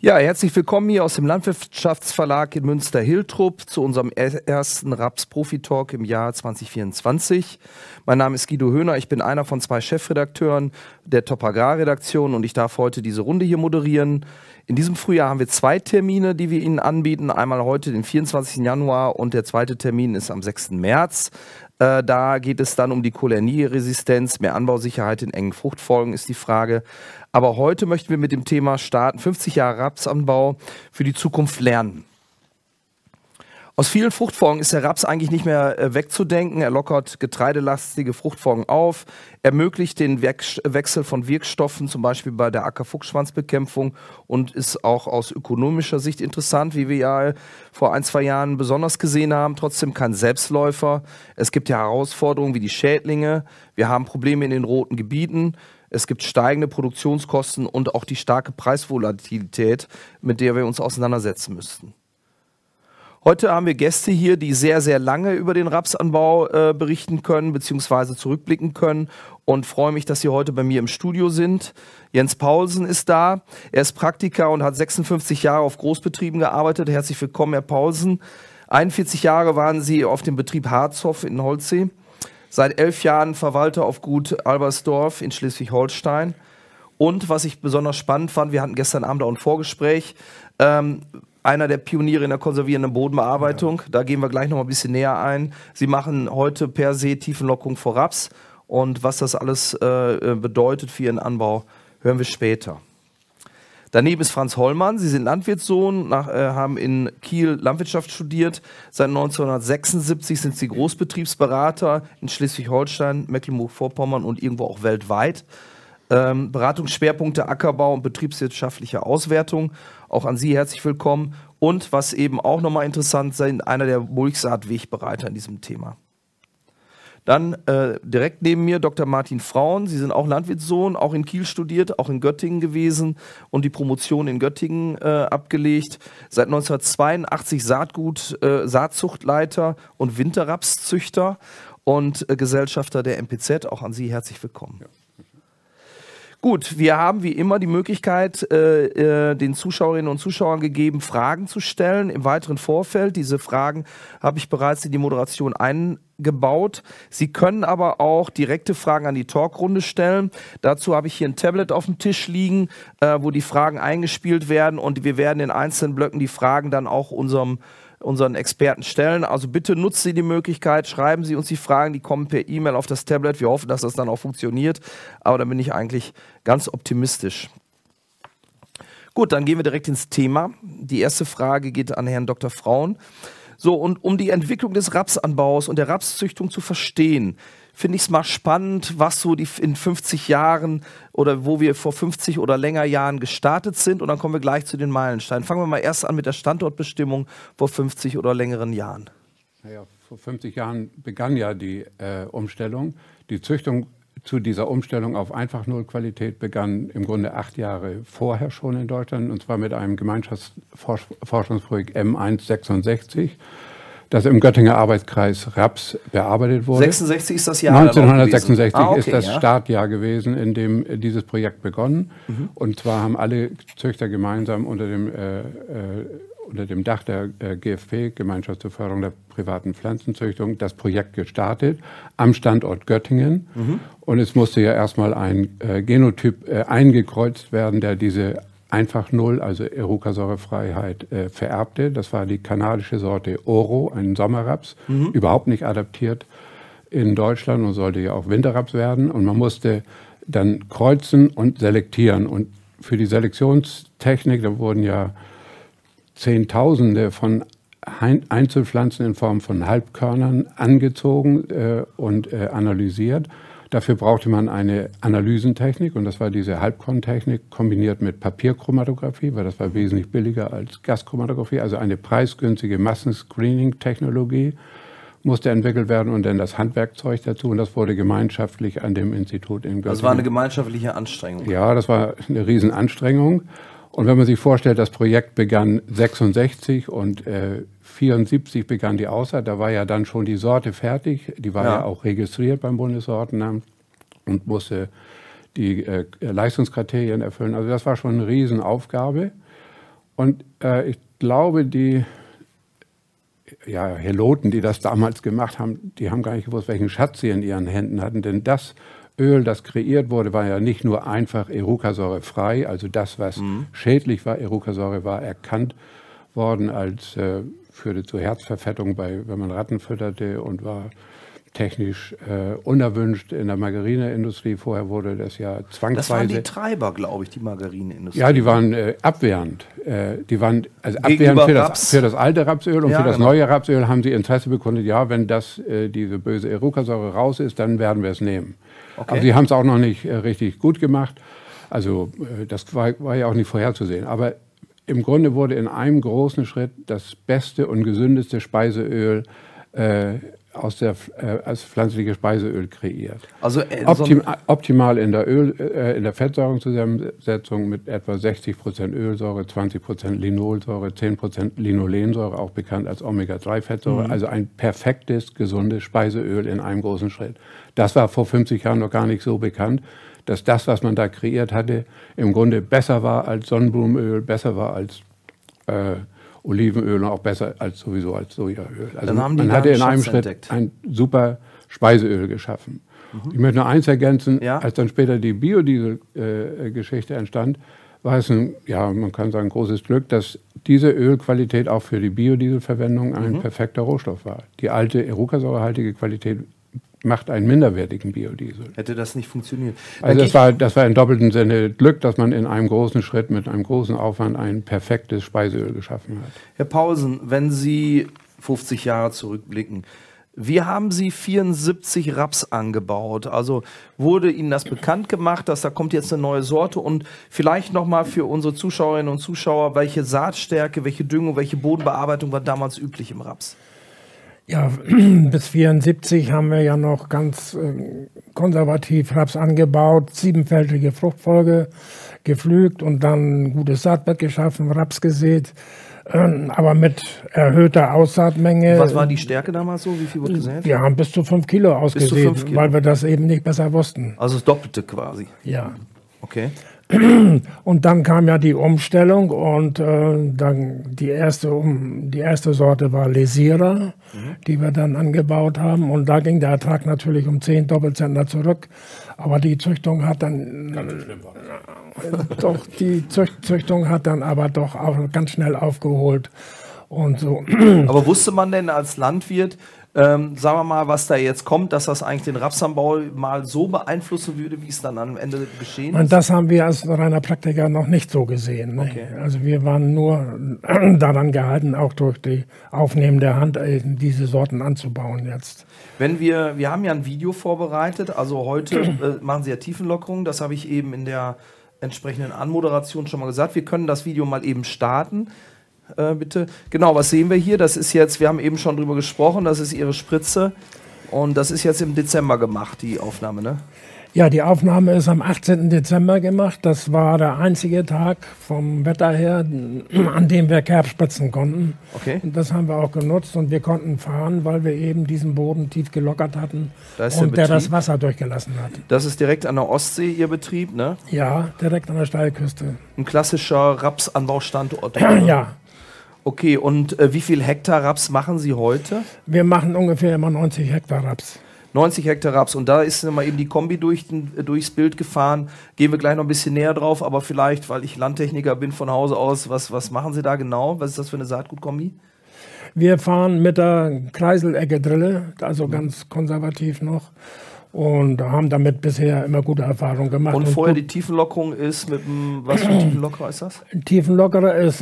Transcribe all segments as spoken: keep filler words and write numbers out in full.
Ja, herzlich willkommen hier aus dem Landwirtschaftsverlag in Münster-Hiltrup zu unserem ersten Raps-Profi-Talk im Jahr zwanzig vierundzwanzig. Mein Name ist Guido Höhner, ich bin einer von zwei Chefredakteuren der Top Agrar-Redaktion und ich darf heute diese Runde hier moderieren. In diesem Frühjahr haben wir zwei Termine, die wir Ihnen anbieten. Einmal heute, den vierundzwanzigsten Januar, und der zweite Termin ist am sechsten März. Äh, da geht es dann um die Cholernieresistenz, mehr Anbausicherheit in engen Fruchtfolgen ist die Frage. Aber heute möchten wir mit dem Thema starten, fünfzig Jahre Rapsanbau für die Zukunft lernen. Aus vielen Fruchtfolgen ist der Raps eigentlich nicht mehr äh, wegzudenken. Er lockert getreidelastige Fruchtfolgen auf, ermöglicht den Wech- Wechsel von Wirkstoffen, zum Beispiel bei der Ackerfuchsschwanzbekämpfung, und ist auch aus ökonomischer Sicht interessant, wie wir ja vor ein, zwei Jahren besonders gesehen haben. Trotzdem kein Selbstläufer. Es gibt ja Herausforderungen wie die Schädlinge. Wir haben Probleme in den roten Gebieten. Es gibt steigende Produktionskosten und auch die starke Preisvolatilität, mit der wir uns auseinandersetzen müssten. Heute haben wir Gäste hier, die sehr, sehr lange über den Rapsanbau äh, berichten können bzw. zurückblicken können, und freue mich, dass Sie heute bei mir im Studio sind. Jens Paulsen ist da. Er ist Praktiker und hat sechsundfünfzig Jahre auf Großbetrieben gearbeitet. Herzlich willkommen, Herr Paulsen. einundvierzig Jahre waren Sie auf dem Betrieb Harzhof in Holzsee. Seit elf Jahren Verwalter auf Gut Albersdorf in Schleswig-Holstein. Und was ich besonders spannend fand, wir hatten gestern Abend auch ein Vorgespräch, ähm, einer der Pioniere in der konservierenden Bodenbearbeitung. Ja. Da gehen wir gleich noch mal ein bisschen näher ein. Sie machen heute per se Tiefenlockung vor Raps. Und was das alles äh, bedeutet für Ihren Anbau, hören wir später. Daneben ist Franz Hollmann. Sie sind Landwirtssohn, nach, äh, haben in Kiel Landwirtschaft studiert. Seit neunzehnhundertsechsundsiebzig sind Sie Großbetriebsberater in Schleswig-Holstein, Mecklenburg-Vorpommern und irgendwo auch weltweit. Ähm, Beratungsschwerpunkte Ackerbau und betriebswirtschaftliche Auswertung. Auch an Sie herzlich willkommen. Und was eben auch nochmal interessant ist, einer der Mulchsaatwegbereiter in diesem Thema. Dann äh, direkt neben mir Doktor Martin Frauen. Sie sind auch Landwirtssohn, auch in Kiel studiert, auch in Göttingen gewesen und die Promotion in Göttingen äh, abgelegt. Seit neunzehnhundertzweiundachtzig Saatgut, äh, Saatzuchtleiter und Winterrapszüchter und äh, Gesellschafter der M P Z. Auch an Sie herzlich willkommen. Ja. Gut, wir haben wie immer die Möglichkeit, äh, äh, den Zuschauerinnen und Zuschauern gegeben, Fragen zu stellen im weiteren Vorfeld. Diese Fragen habe ich bereits in die Moderation eingebaut. Sie können aber auch direkte Fragen an die Talkrunde stellen. Dazu habe ich hier ein Tablet auf dem Tisch liegen, äh, wo die Fragen eingespielt werden, und wir werden in einzelnen Blöcken die Fragen dann auch unserem unseren Experten stellen. Also bitte nutzen Sie die Möglichkeit, schreiben Sie uns die Fragen, die kommen per E-Mail auf das Tablet. Wir hoffen, dass das dann auch funktioniert, aber da bin ich eigentlich ganz optimistisch. Gut, dann gehen wir direkt ins Thema. Die erste Frage geht an Herrn Doktor Frauen. So, und um die Entwicklung des Rapsanbaus und der Rapszüchtung zu verstehen, finde ich es mal spannend, was so die in fünfzig Jahren oder wo wir vor fünfzig oder länger Jahren gestartet sind, und dann kommen wir gleich zu den Meilensteinen. Fangen wir mal erst an mit der Standortbestimmung vor fünfzig oder längeren Jahren. Naja, vor fünfzig Jahren begann ja die äh, Umstellung. Die Züchtung zu dieser Umstellung auf Einfach-Null-Qualität begann im Grunde acht Jahre vorher schon in Deutschland, und zwar mit einem Gemeinschaftsforschungsprojekt M eins sechsundsechzig. Das im Göttinger Arbeitskreis Raps bearbeitet wurde. sechsundsechzig ist das Jahr neunzehnhundertsechsundsechzig ah, okay, ist das ja. Startjahr gewesen, in dem dieses Projekt begonnen. Mhm. Und zwar haben alle Züchter gemeinsam unter dem, äh, äh, unter dem Dach der äh, G F P, Gemeinschaft zur Förderung der privaten Pflanzenzüchtung, das Projekt gestartet am Standort Göttingen. Mhm. Und es musste ja erstmal ein äh, Genotyp äh, eingekreuzt werden, der diese Einfach Null, also Erucasäurefreiheit, äh, vererbte. Das war die kanadische Sorte Oro, ein Sommerraps, mhm. überhaupt nicht adaptiert in Deutschland und sollte ja auch Winterraps werden. Und man musste dann kreuzen und selektieren. Und für die Selektionstechnik, da wurden ja Zehntausende von Einzelpflanzen in Form von Halbkörnern angezogen äh, und äh, analysiert. Dafür brauchte man eine Analysentechnik, und das war diese Halbkorntechnik kombiniert mit Papierchromatographie, weil das war wesentlich billiger als Gaschromatographie. Also eine preisgünstige Massenscreening-Technologie musste entwickelt werden, und dann das Handwerkzeug dazu, und das wurde gemeinschaftlich an dem Institut in Göttingen. Das war eine gemeinschaftliche Anstrengung. Ja, das war eine Riesenanstrengung. Und wenn man sich vorstellt, das Projekt begann sechsundsechzig und äh, vierundsiebzig begann die Aussaat, da war ja dann schon die Sorte fertig, die war ja, ja auch registriert beim Bundessortenamt und musste die äh, Leistungskriterien erfüllen. Also das war schon eine Riesenaufgabe. Und äh, ich glaube, die ja, Heloten, die das damals gemacht haben, die haben gar nicht gewusst, welchen Schatz sie in ihren Händen hatten. Denn das Öl, das kreiert wurde, war ja nicht nur einfach Erucasäure frei, also das, was mhm. schädlich war. Erucasäure war erkannt worden als äh, führte zu Herzverfettung, bei, wenn man Ratten fütterte, und war technisch äh, unerwünscht in der Margarineindustrie. Vorher wurde das ja zwangsweise... Das waren die Treiber, glaube ich, die Margarineindustrie. Ja, die waren äh, abwehrend. Äh, die waren also abwehrend für das, für das alte Rapsöl, und ja, für das genau. neue Rapsöl haben sie Interesse bekundet, ja, wenn das, äh, diese böse Erucasäure raus ist, dann werden wir es nehmen. Okay. Aber sie haben es auch noch nicht äh, richtig gut gemacht. Also äh, das war, war ja auch nicht vorherzusehen. Aber im Grunde wurde in einem großen Schritt das beste und gesündeste Speiseöl äh, aus der, äh, als pflanzliches Speiseöl kreiert. Also äh, Optim, so optimal in der, Öl, äh, in der Fettsäurenzusammensetzung mit etwa sechzig Prozent Ölsäure, zwanzig Prozent Linolsäure, zehn Prozent Linolensäure, auch bekannt als Omega drei Fettsäure. Mhm. Also ein perfektes, gesundes Speiseöl in einem großen Schritt. Das war vor fünfzig Jahren noch gar nicht so bekannt, dass das, was man da kreiert hatte, im Grunde besser war als Sonnenblumenöl, besser war als äh, Olivenöl und auch besser als sowieso als Sojaöl. Also man hatte in einem Schritt entdeckt. ein super Speiseöl geschaffen. Mhm. Ich möchte nur eins ergänzen, ja? als dann später die Biodiesel-Geschichte äh, entstand, war es ein, ja, man kann sagen, großes Glück, dass diese Ölqualität auch für die Biodieselverwendung ein mhm. perfekter Rohstoff war. Die alte Erucasäurehaltige Qualität macht einen minderwertigen Biodiesel. Hätte das nicht funktioniert. Also das war, das war im doppelten Sinne Glück, dass man in einem großen Schritt mit einem großen Aufwand ein perfektes Speiseöl geschaffen hat. Herr Paulsen, wenn Sie fünfzig Jahre zurückblicken, wie haben Sie vierundsiebzig Raps angebaut? Also wurde Ihnen das bekannt gemacht, dass da kommt jetzt eine neue Sorte? Und vielleicht nochmal für unsere Zuschauerinnen und Zuschauer, welche Saatstärke, welche Düngung, welche Bodenbearbeitung war damals üblich im Raps? Ja, bis vierundsiebzig haben wir ja noch ganz äh, konservativ Raps angebaut, siebenfältige Fruchtfolge gepflügt und dann ein gutes Saatbett geschaffen, Raps gesät, äh, aber mit erhöhter Aussaatmenge. Was war die Stärke damals so? Wie viel wurde gesät? Wir haben bis zu fünf Kilo ausgesät, Kilo. weil wir das eben nicht besser wussten. Also das Doppelte quasi? Ja. Okay. Und dann kam ja die Umstellung und äh, dann die erste, um, die erste Sorte war Lesira, mhm. die wir dann angebaut haben. Und da ging der Ertrag natürlich um zehn Doppelzentner zurück. Aber die Züchtung hat dann äh, doch die Zücht, Züchtung hat dann aber doch auch ganz schnell aufgeholt und so. Aber wusste man denn als Landwirt, Ähm, sagen wir mal, was da jetzt kommt, dass das eigentlich den Rapsanbau mal so beeinflussen würde, wie es dann am Ende geschehen ist? Und das haben wir als reiner Praktiker noch nicht so gesehen. Ne? Okay. Also wir waren nur daran gehalten, auch durch die Aufnehmen der Hand diese Sorten anzubauen jetzt. Wenn wir, wir haben ja ein Video vorbereitet, also heute äh, machen Sie ja Tiefenlockerung, das habe ich eben in der entsprechenden Anmoderation schon mal gesagt. Wir können das Video mal eben starten. Äh, bitte. Genau, was sehen wir hier? Das ist jetzt, wir haben eben schon drüber gesprochen, das ist Ihre Spritze und das ist jetzt im Dezember gemacht, die Aufnahme, ne? Ja, die Aufnahme ist am achtzehnten Dezember gemacht. Das war der einzige Tag vom Wetter her, an dem wir Kerb spritzen konnten. Okay. Und das haben wir auch genutzt und wir konnten fahren, weil wir eben diesen Boden tief gelockert hatten da ist und der, der das Wasser durchgelassen hat. Das ist direkt an der Ostsee, Ihr Betrieb, ne? Ja, direkt an der Steilküste. Ein klassischer Rapsanbaustandort. Ja. Okay, und äh, wie viel Hektar Raps machen Sie heute? Wir machen ungefähr immer neunzig Hektar Raps. neunzig Hektar Raps und da ist mal eben die Kombi durch, durchs Bild gefahren. Gehen wir gleich noch ein bisschen näher drauf, aber vielleicht, weil ich Landtechniker bin von Hause aus, was, was machen Sie da genau? Was ist das für eine Saatgutkombi? Wir fahren mit der Kreiselecke-Drille, also ganz konservativ noch. Und haben damit bisher immer gute Erfahrungen gemacht. Und vorher und die Tiefenlockerung ist mit dem, was für ein Tiefenlockerer ist das? Ein Tiefenlockerer ist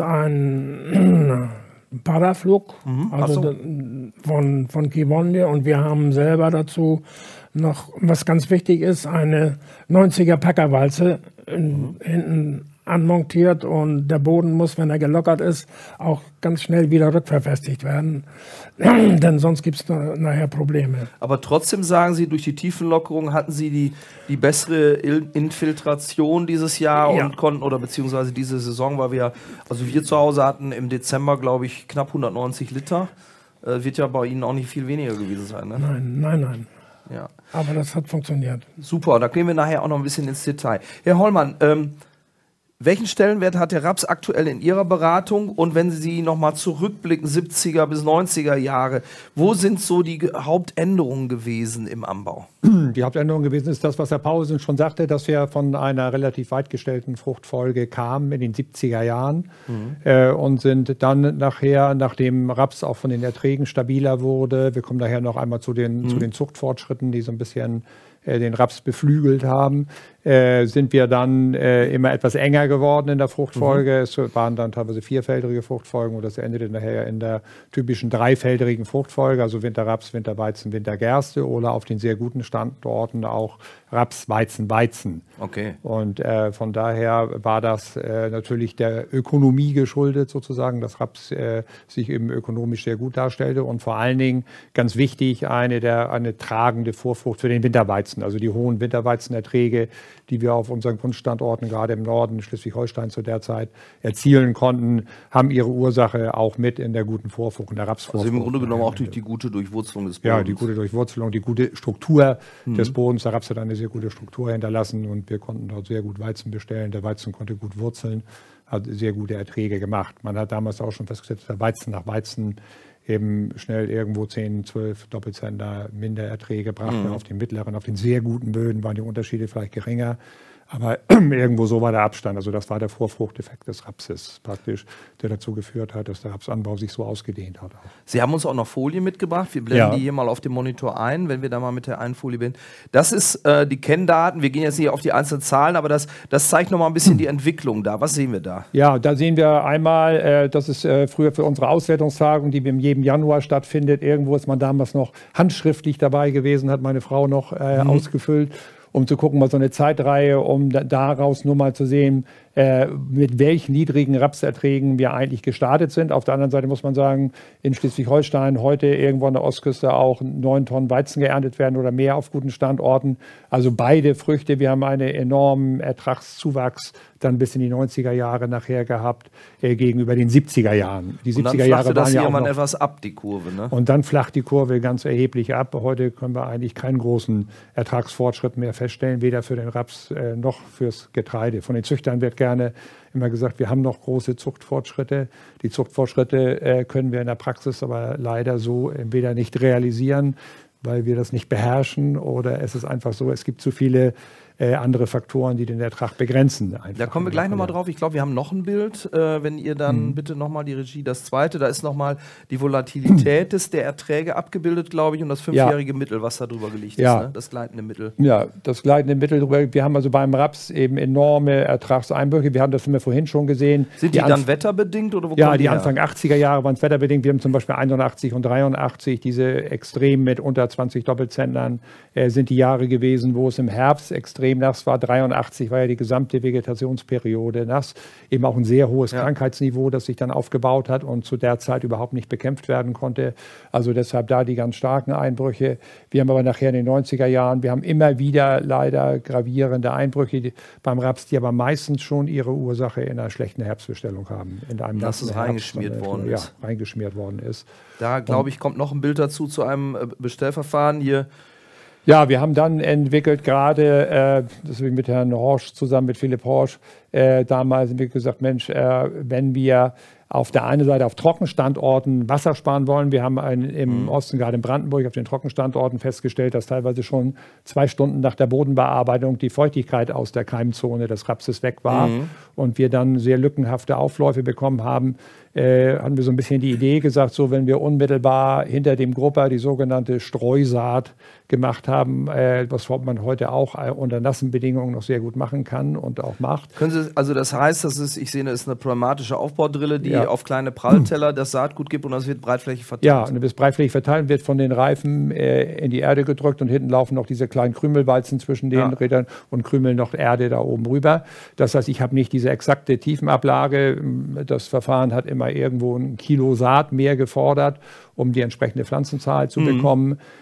ein Paraflug, mhm. also so. von, von Kivonje. Und wir haben selber dazu noch, was ganz wichtig ist, eine neunziger Packerwalze mhm. hinten anmontiert. Und der Boden muss, wenn er gelockert ist, auch ganz schnell wieder rückverfestigt werden. Denn sonst gibt es nachher Probleme. Aber trotzdem sagen Sie, durch die Tiefenlockerung hatten Sie die, die bessere Infiltration dieses Jahr ja. und konnten, oder beziehungsweise diese Saison, weil wir, also wir zu Hause hatten im Dezember, glaube ich, knapp hundertneunzig Liter. Äh, wird ja bei Ihnen auch nicht viel weniger gewesen sein, ne? Nein, nein, nein. Ja. Aber das hat funktioniert. Super, da gehen wir nachher auch noch ein bisschen ins Detail. Herr Hollmann, ähm, Welchen Stellenwert hat der Raps aktuell in Ihrer Beratung? Und wenn Sie nochmal zurückblicken, siebziger bis neunziger Jahre, wo sind so die Hauptänderungen gewesen im Anbau? Die Hauptänderung gewesen ist das, was Herr Paulsen schon sagte, dass wir von einer relativ weit gestellten Fruchtfolge kamen in den siebziger Jahren mhm. äh, und sind dann nachher, nachdem Raps auch von den Erträgen stabiler wurde, wir kommen daher noch einmal zu den, mhm. zu den Zuchtfortschritten, die so ein bisschen äh, den Raps beflügelt haben, äh, sind wir dann äh, immer etwas enger geworden in der Fruchtfolge. Mhm. Es waren dann teilweise vierfeldrige Fruchtfolgen und das endete nachher in der typischen dreifeldrigen Fruchtfolge, also Winterraps, Winterweizen, Wintergerste oder auf den sehr guten Standorten auch Raps, Weizen, Weizen. Okay. Und äh, von daher war das äh, natürlich der Ökonomie geschuldet sozusagen, dass Raps äh, sich eben ökonomisch sehr gut darstellte und vor allen Dingen ganz wichtig eine, der, eine tragende Vorfrucht für den Winterweizen, also die hohen Winterweizenerträge, die wir auf unseren Grundstandorten, gerade im Norden Schleswig-Holstein zu der Zeit erzielen konnten, haben ihre Ursache auch mit in der guten Vorfrucht, in der Rapsvorfrucht. Also im Grunde genommen auch durch die gute Durchwurzelung des Bodens. Ja, die gute Durchwurzelung, die gute Struktur mhm. des Bodens. Der Raps hat eine sehr gute Struktur hinterlassen und wir konnten dort sehr gut Weizen bestellen. Der Weizen konnte gut wurzeln, hat sehr gute Erträge gemacht. Man hat damals auch schon festgestellt, dass der Weizen nach Weizen eben schnell irgendwo zehn, zwölf Doppelzentner Mindererträge brachte. Mhm. Auf den mittleren, auf den sehr guten Böden waren die Unterschiede vielleicht geringer. Aber irgendwo so war der Abstand. Also das war der Vorfruchteffekt des Rapses praktisch, der dazu geführt hat, dass der Rapsanbau sich so ausgedehnt hat. Sie haben uns auch noch Folien mitgebracht. Wir blenden ja. die hier mal auf dem Monitor ein, wenn wir da mal mit der einen Folie bin. Das ist äh, die Kenndaten. Wir gehen jetzt nicht auf die einzelnen Zahlen, aber das, das zeigt noch mal ein bisschen die Entwicklung da. Was sehen wir da? Ja, da sehen wir einmal, äh, das ist äh, früher für unsere Auswertungstagung, die im jedem Januar stattfindet. Irgendwo ist man damals noch handschriftlich dabei gewesen, hat meine Frau noch äh, mhm. ausgefüllt, um zu gucken, mal so eine Zeitreihe, um da, daraus nur mal zu sehen, äh, mit welchen niedrigen Rapserträgen wir eigentlich gestartet sind. Auf der anderen Seite muss man sagen, in Schleswig-Holstein heute irgendwo an der Ostküste auch neun Tonnen Weizen geerntet werden oder mehr auf guten Standorten. Also beide Früchte. Wir haben einen enormen Ertragszuwachs dann bis in die neunziger Jahre nachher gehabt äh, gegenüber den siebziger Jahren. Die siebziger Jahre waren ja auch noch, etwas ab, die Kurve, ne? Und dann flacht die Kurve ganz erheblich ab. Heute können wir eigentlich keinen großen Ertragsfortschritt mehr feststellen, weder für den Raps äh, noch fürs Getreide. Von den Züchtern wird gerne immer gesagt, wir haben noch große Zuchtfortschritte. Die Zuchtfortschritte äh, können wir in der Praxis aber leider so entweder nicht realisieren, weil wir das nicht beherrschen, oder es ist einfach so, es gibt zu viele äh, andere Faktoren, die den Ertrag begrenzen. Da kommen wir gleich nochmal drauf. Ich glaube, wir haben noch ein Bild. Äh, wenn ihr dann mhm. bitte nochmal die Regie, das zweite, da ist nochmal die Volatilität des, der Erträge abgebildet, glaube ich, und das fünfjährige ja. Mittel, was da drüber gelegt ja. ist, ne? Das gleitende Mittel. Ja, das gleitende Mittel drüber. Wir haben also beim Raps eben enorme Ertragseinbrüche. Wir haben das vorhin schon gesehen. Sind die, die dann wetterbedingt oder wo Ja, kommen die die Anfang achtziger Jahre waren es wetterbedingt. Wir haben zum Beispiel einundachtzig und dreiundachtzig, diese extrem mit unter zwanzig Doppelzentnern äh, sind die Jahre gewesen, wo es im Herbst extrem nass war. dreiundachtzig war ja die gesamte Vegetationsperiode nass. Eben auch ein sehr hohes ja. Krankheitsniveau, das sich dann aufgebaut hat und zu der Zeit überhaupt nicht bekämpft werden konnte. Also deshalb da die ganz starken Einbrüche. Wir haben aber nachher in den neunziger Jahren, wir haben immer wieder leider gravierende Einbrüche die, beim Raps, die aber meistens schon ihre Ursache in einer schlechten Herbstbestellung haben. In einem Dass es reingeschmiert Herbst, worden ja, ist. reingeschmiert worden ist. Da, glaube ich, kommt noch ein Bild dazu zu einem Bestellverfahren hier. Ja, wir haben dann entwickelt, gerade äh, deswegen mit Herrn Horsch zusammen, mit Philipp Horsch, äh, damals haben wir gesagt, Mensch, äh, wenn wir auf der einen Seite auf Trockenstandorten Wasser sparen wollen. Wir haben einen, im mhm. Osten, gerade in Brandenburg, auf den Trockenstandorten festgestellt, dass teilweise schon zwei Stunden nach der Bodenbearbeitung die Feuchtigkeit aus der Keimzone des Rapses weg war mhm. und wir dann sehr lückenhafte Aufläufe bekommen haben. Äh, haben wir so ein bisschen die Idee gesagt, so wenn wir unmittelbar hinter dem Grupper die sogenannte Streusaat gemacht haben, äh, was man heute auch äh, unter nassen Bedingungen noch sehr gut machen kann und auch macht. Können Sie, also das heißt, das ist, ich sehe, das ist eine pneumatische Aufbaudrille, die ja. auf kleine Prallteller das Saatgut gibt und das wird breitflächig verteilt. Ja, und das wird breitflächig verteilt, wird von den Reifen äh, in die Erde gedrückt und hinten laufen noch diese kleinen Krümelwalzen zwischen den ja. Rädern und krümeln noch Erde da oben rüber. Das heißt, ich habe nicht diese exakte Tiefenablage. Das Verfahren hat immer irgendwo ein Kilo Saat mehr gefordert, um die entsprechende Pflanzenzahl zu mhm. bekommen.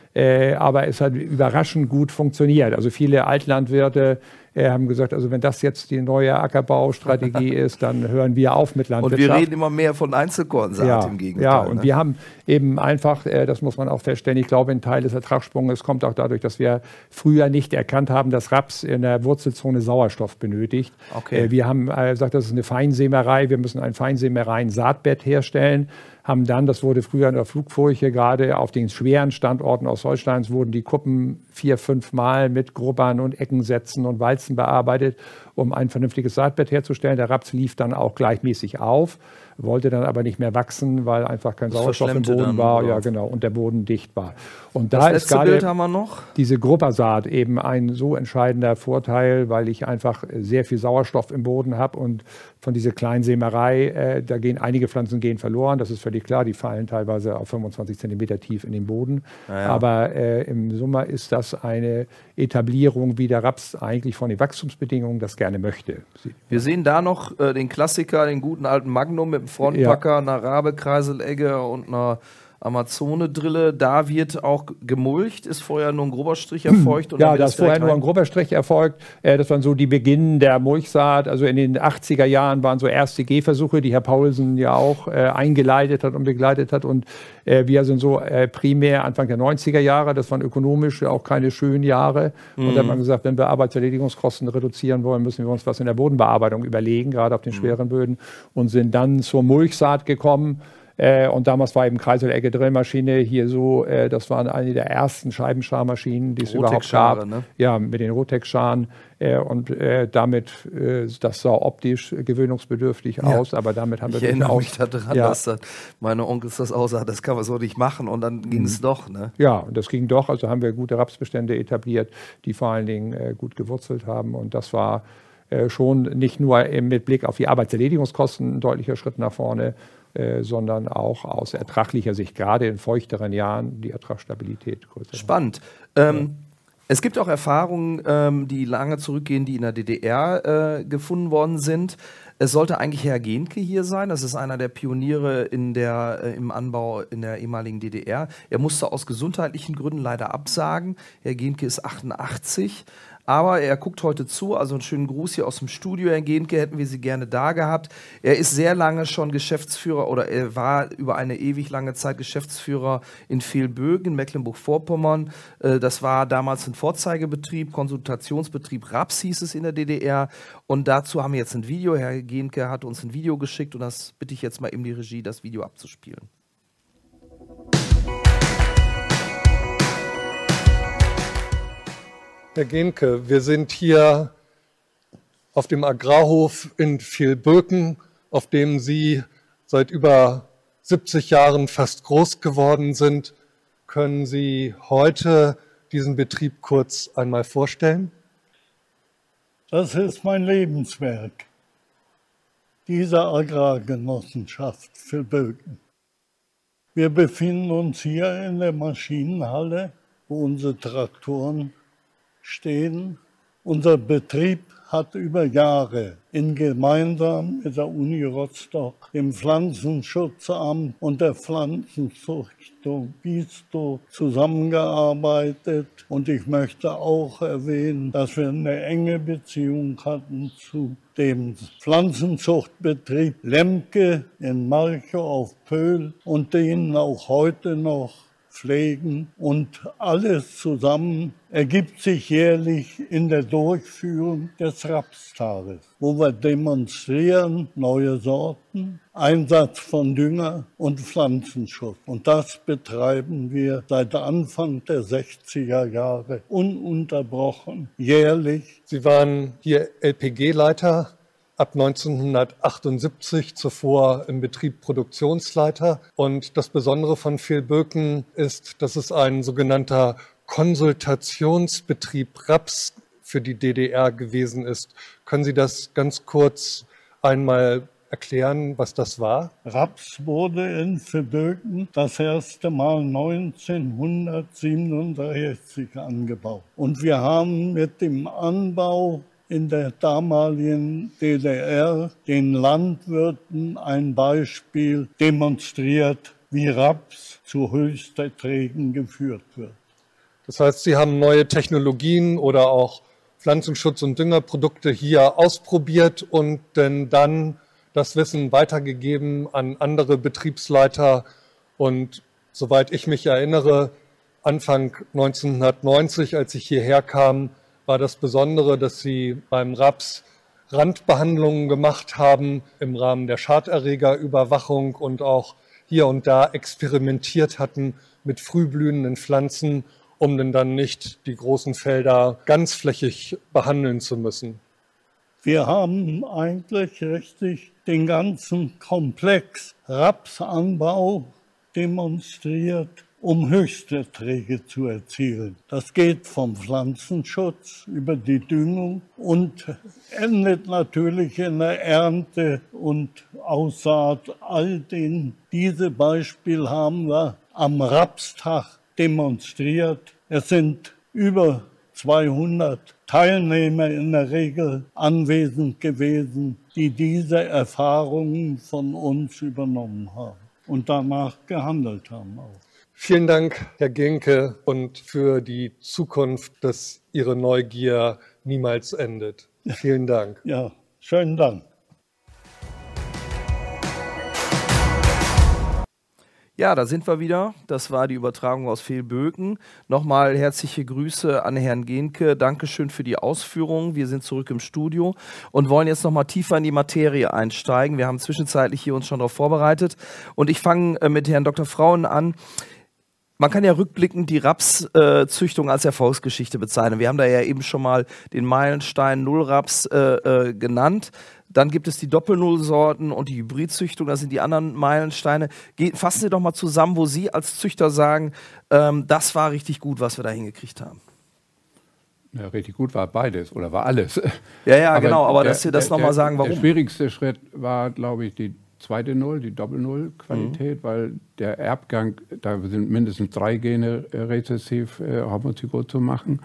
Äh, aber es hat überraschend gut funktioniert. Also viele Altlandwirte äh, haben gesagt, also wenn das jetzt die neue Ackerbaustrategie ist, dann hören wir auf mit Landwirtschaft. Und wir reden immer mehr von Einzelkornsaat ja, im Gegenteil. Ja, und ne? wir haben eben einfach, äh, das muss man auch feststellen, ich glaube, ein Teil des Ertragssprungs kommt auch dadurch, dass wir früher nicht erkannt haben, dass Raps in der Wurzelzone Sauerstoff benötigt. Okay. Äh, wir haben äh, gesagt, das ist eine Feinsämerei, wir müssen ein Feinsämereien-Saatbett herstellen. Haben dann, das wurde früher in der Flugfurche, gerade auf den schweren Standorten Ostholsteins, wurden die Kuppen vier, fünf Mal mit Grubbern und Eckensätzen und Walzen bearbeitet, um ein vernünftiges Saatbett herzustellen. Der Raps lief dann auch gleichmäßig auf, wollte dann aber nicht mehr wachsen, weil einfach kein Das Sauerstoff im verschlemmte Boden dann, war, oder? ja genau, und der Boden dicht war. Und Das da ist letzte gerade Bild haben wir noch. diese Grubbersaat eben ein so entscheidender Vorteil, weil ich einfach sehr viel Sauerstoff im Boden habe und von dieser Kleinsämerei, äh, da gehen einige Pflanzen gehen verloren, das ist völlig klar, die fallen teilweise auf fünfundzwanzig Zentimeter tief in den Boden. Ja, ja. Aber äh, im Sommer ist das eine Etablierung, wie der Raps eigentlich von den Wachstumsbedingungen das gerne möchte. Wir sehen da noch äh, den Klassiker, den guten alten Magnum mit dem Frontpacker, ja. einer Rabe, Kreiselegge und einer Amazone-Drille. Da wird auch gemulcht, ist vorher nur ein grober Strich erfolgt. Und ja, da ist vorher nur ein grober Strich erfolgt. Äh, das waren so die Beginn der Mulchsaat. Also in den achtziger Jahren waren so erste Gehversuche, die Herr Paulsen ja auch äh, eingeleitet hat und begleitet hat. Und äh, wir sind so äh, primär Anfang der neunziger Jahre, das waren ökonomisch auch keine schönen Jahre. Mhm. Und da hat man gesagt, wenn wir Arbeitserledigungskosten reduzieren wollen, müssen wir uns was in der Bodenbearbeitung überlegen, gerade auf den schweren Böden. Und sind dann zur Mulchsaat gekommen. Äh, und damals war eben Kreiselegge-Drillmaschine hier so, äh, das waren eine der ersten Scheibenscharmaschinen, die es überhaupt gab. Ne? Ja, mit den Rotex-Scharen. Äh, und äh, damit, äh, das sah optisch gewöhnungsbedürftig ja. aus, aber damit haben wir... Ich erinnere auch, mich daran, ja. dass das meine Onkels das aussah, das kann man so nicht machen und dann ging es mhm. doch. Ne? Ja, und das ging doch, also haben wir gute Rapsbestände etabliert, die vor allen Dingen äh, gut gewurzelt haben und das war äh, schon nicht nur mit Blick auf die Arbeitserledigungskosten ein deutlicher Schritt nach vorne, Äh, sondern auch aus ertraglicher Sicht, gerade in feuchteren Jahren, die Ertragsstabilität größer. Spannend. Ähm, ja. Es gibt auch Erfahrungen, ähm, die lange zurückgehen, die in der D D R äh, gefunden worden sind. Es sollte eigentlich Herr Gehnke hier sein. Das ist einer der Pioniere in der, äh, im Anbau in der ehemaligen D D R. Er musste aus gesundheitlichen Gründen leider absagen. Herr Gehnke ist achtundachtzig. Aber er guckt heute zu, also einen schönen Gruß hier aus dem Studio, Herr Gehnke, hätten wir Sie gerne da gehabt. Er ist sehr lange schon Geschäftsführer oder er war über eine ewig lange Zeit Geschäftsführer in Vilbögen, Mecklenburg-Vorpommern. Das war damals ein Vorzeigebetrieb, Konsultationsbetrieb Raps hieß es in der D D R. Und dazu haben wir jetzt ein Video. Herr Gehnke hat uns ein Video geschickt und das bitte ich jetzt mal eben die Regie, das Video abzuspielen. Herr Gehnke, wir sind hier auf dem Agrarhof in Vilböken, auf dem Sie seit über siebzig Jahren fast groß geworden sind. Können Sie heute diesen Betrieb kurz einmal vorstellen? Das ist mein Lebenswerk, diese Agrargenossenschaft Vilböken. Wir befinden uns hier in der Maschinenhalle, wo unsere Traktoren stehen. Unser Betrieb hat über Jahre in gemeinsam mit der Uni Rostock, dem Pflanzenschutzamt und der Pflanzenzüchtung Biestow zusammengearbeitet. Und ich möchte auch erwähnen, dass wir eine enge Beziehung hatten zu dem Pflanzenzuchtbetrieb Lemke in Malchow auf Pöhl und den auch heute noch pflegen. Und alles zusammen ergibt sich jährlich in der Durchführung des Rapstages, wo wir demonstrieren neue Sorten, Einsatz von Dünger und Pflanzenschutz. Und das betreiben wir seit Anfang der sechziger Jahre ununterbrochen, jährlich. Sie waren hier L P G-Leiter ab neunzehnhundertachtundsiebzig, zuvor im Betrieb Produktionsleiter. Und das Besondere von Vilböken ist, dass es ein sogenannter Konsultationsbetrieb Raps für die D D R gewesen ist. Können Sie das ganz kurz einmal erklären, was das war? Raps wurde in Vilböken das erste Mal neunzehnhundertsiebenunddreißig angebaut. Und wir haben mit dem Anbau in der damaligen D D R den Landwirten ein Beispiel demonstriert, wie Raps zu Höchsterträgen geführt wird. Das heißt, Sie haben neue Technologien oder auch Pflanzenschutz- und Düngerprodukte hier ausprobiert und denn dann das Wissen weitergegeben an andere Betriebsleiter. Und soweit ich mich erinnere, Anfang neunzehnhundertneunzig, als ich hierher kam, war das Besondere, dass Sie beim Raps Randbehandlungen gemacht haben im Rahmen der Schaderregerüberwachung und auch hier und da experimentiert hatten mit frühblühenden Pflanzen, um denn dann nicht die großen Felder ganzflächig behandeln zu müssen. Wir haben eigentlich richtig den ganzen Komplex Rapsanbau demonstriert, um Höchsterträge zu erzielen. Das geht vom Pflanzenschutz über die Düngung und endet natürlich in der Ernte und Aussaat. All den, diese Beispiele haben wir am Rapstag demonstriert. Es sind über zweihundert Teilnehmer in der Regel anwesend gewesen, die diese Erfahrungen von uns übernommen haben und danach gehandelt haben auch. Vielen Dank, Herr Genke, und für die Zukunft, dass Ihre Neugier niemals endet. Vielen Dank. Ja, schönen Dank. Ja, da sind wir wieder. Das war die Übertragung aus Vilböken. Nochmal herzliche Grüße an Herrn Genke. Dankeschön für die Ausführungen. Wir sind zurück im Studio und wollen jetzt nochmal tiefer in die Materie einsteigen. Wir haben zwischenzeitlich hier uns schon darauf vorbereitet. Und ich fange mit Herrn Doktor Frauen an. Man kann ja rückblickend die Rapszüchtung als Erfolgsgeschichte bezeichnen. Wir haben da ja eben schon mal den Meilenstein Nullraps äh, äh, genannt. Dann gibt es die Doppelnullsorten und die Hybridzüchtung, das sind die anderen Meilensteine. Ge- fassen Sie doch mal zusammen, wo Sie als Züchter sagen, ähm, das war richtig gut, was wir da hingekriegt haben. Ja, richtig gut war beides oder war alles. Ja, ja, aber genau, aber der, dass Sie das nochmal sagen, warum. Der schwierigste Schritt war, glaube ich, die zweite Null, die Doppel-Null-Qualität, mhm. weil der Erbgang, da sind mindestens drei Gene äh, rezessiv äh, homozygot zu machen.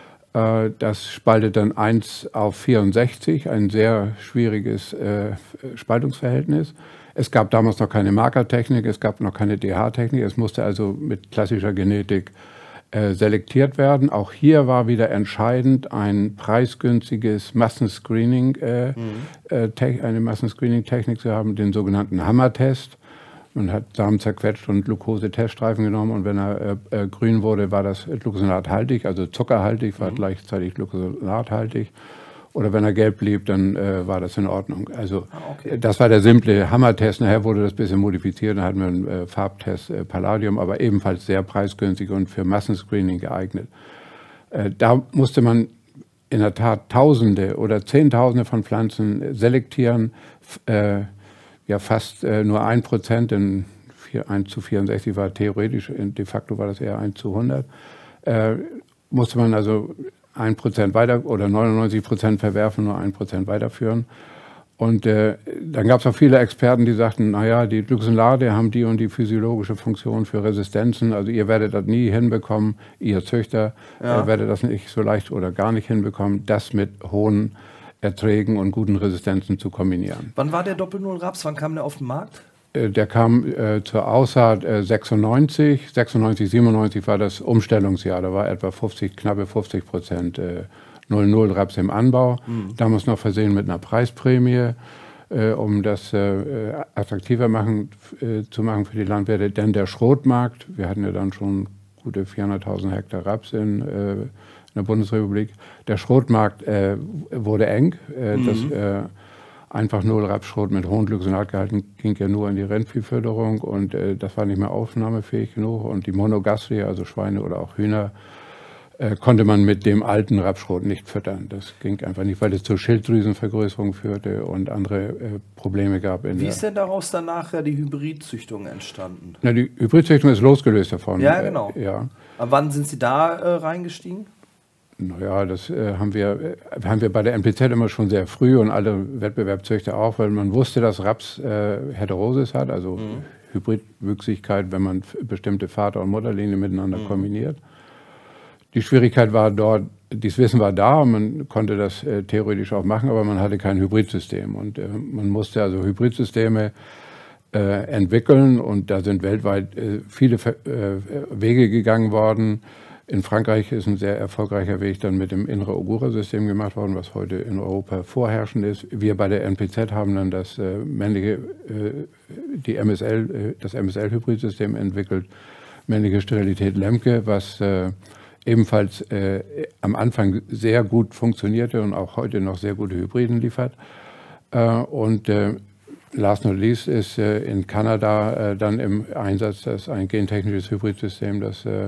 Äh, das spaltet dann eins auf vierundsechzig, ein sehr schwieriges äh, Spaltungsverhältnis. Es gab damals noch keine Markertechnik, es gab noch keine D H-Technik, es musste also mit klassischer Genetik äh, selektiert werden. Auch hier war wieder entscheidend, ein preisgünstiges Massenscreening, äh, mhm. äh, eine Massenscreening-Technik zu haben, den sogenannten Hammer-Test. Man hat Samen zerquetscht und Glucose-Teststreifen genommen und wenn er äh, äh, grün wurde, war das glucosinathaltig, also zuckerhaltig, war mhm. gleichzeitig glucosinathaltig. Oder wenn er gelb blieb, dann äh, war das in Ordnung. Also ah, okay. Das war der simple Hammertest. Nachher wurde das ein bisschen modifiziert. Dann hatten wir einen äh, Farbtest äh, Palladium, aber ebenfalls sehr preisgünstig und für Massenscreening geeignet. Äh, da musste man in der Tat Tausende oder Zehntausende von Pflanzen selektieren. Äh, ja, fast äh, nur ein Prozent, denn eins zu vierundsechzig war theoretisch, de facto war das eher eins zu hundert. Äh, musste man also ein Prozent weiter oder neunundneunzig Prozent verwerfen, nur ein Prozent weiterführen. Und äh, dann gab es auch viele Experten, die sagten, naja, die Glucosinate haben die und die physiologische Funktion für Resistenzen. Also ihr werdet das nie hinbekommen, ihr Züchter ja. äh, werdet das nicht so leicht oder gar nicht hinbekommen, das mit hohen Erträgen und guten Resistenzen zu kombinieren. Wann war der Doppel-Null-Raps? Wann kam der auf den Markt? Der kam äh, zur Aussaat äh, sechsundneunzig, sechsundneunzig, siebenundneunzig war das Umstellungsjahr. Da war etwa fünfzig, knappe fünfzig Prozent äh, null null Raps im Anbau. Mhm. Damals noch versehen mit einer Preisprämie, äh, um das äh, attraktiver machen, äh, zu machen für die Landwirte. Denn der Schrotmarkt, wir hatten ja dann schon gute vierhunderttausend Hektar Raps in, äh, in der Bundesrepublik. Der Schrotmarkt äh, wurde eng. Äh, mhm. das, äh, Einfach null Rapsschrot mit hohen Glucosinatgehalten ging ja nur in die Rindviehförderung und äh, das war nicht mehr aufnahmefähig genug. Und die Monogastrie, also Schweine oder auch Hühner, äh, konnte man mit dem alten Rapsschrot nicht füttern. Das ging einfach nicht, weil es zur Schilddrüsenvergrößerung führte und andere äh, Probleme gab. In Wie ist denn daraus dann nachher die Hybridzüchtung entstanden? Na, die Hybridzüchtung ist losgelöst davon. Ja, genau. Äh, ja. Aber wann sind Sie da äh, reingestiegen? Naja, das äh, haben, wir, äh, haben wir bei der N P Z immer schon sehr früh und alle Wettbewerbszüchter auch, weil man wusste, dass Raps äh, Heterosis hat, also mhm. Hybridwüchsigkeit, wenn man bestimmte Vater- und Mutterlinie miteinander mhm. kombiniert. Die Schwierigkeit war dort, dieses Wissen war da, man konnte das äh, theoretisch auch machen, aber man hatte kein Hybridsystem. Und äh, man musste also Hybridsysteme äh, entwickeln und da sind weltweit äh, viele äh, Wege gegangen worden. In Frankreich ist ein sehr erfolgreicher Weg dann mit dem Intra-Ogura-System gemacht worden, was heute in Europa vorherrschend ist. Wir bei der N P Z haben dann das äh, männliche, äh, die M S L, äh, das M S L-Hybridsystem entwickelt, männliche Sterilität Lemke, was äh, ebenfalls äh, am Anfang sehr gut funktionierte und auch heute noch sehr gute Hybriden liefert. Äh, und äh, last not least ist äh, in Kanada äh, dann im Einsatz das ein gentechnisches Hybridsystem, das äh,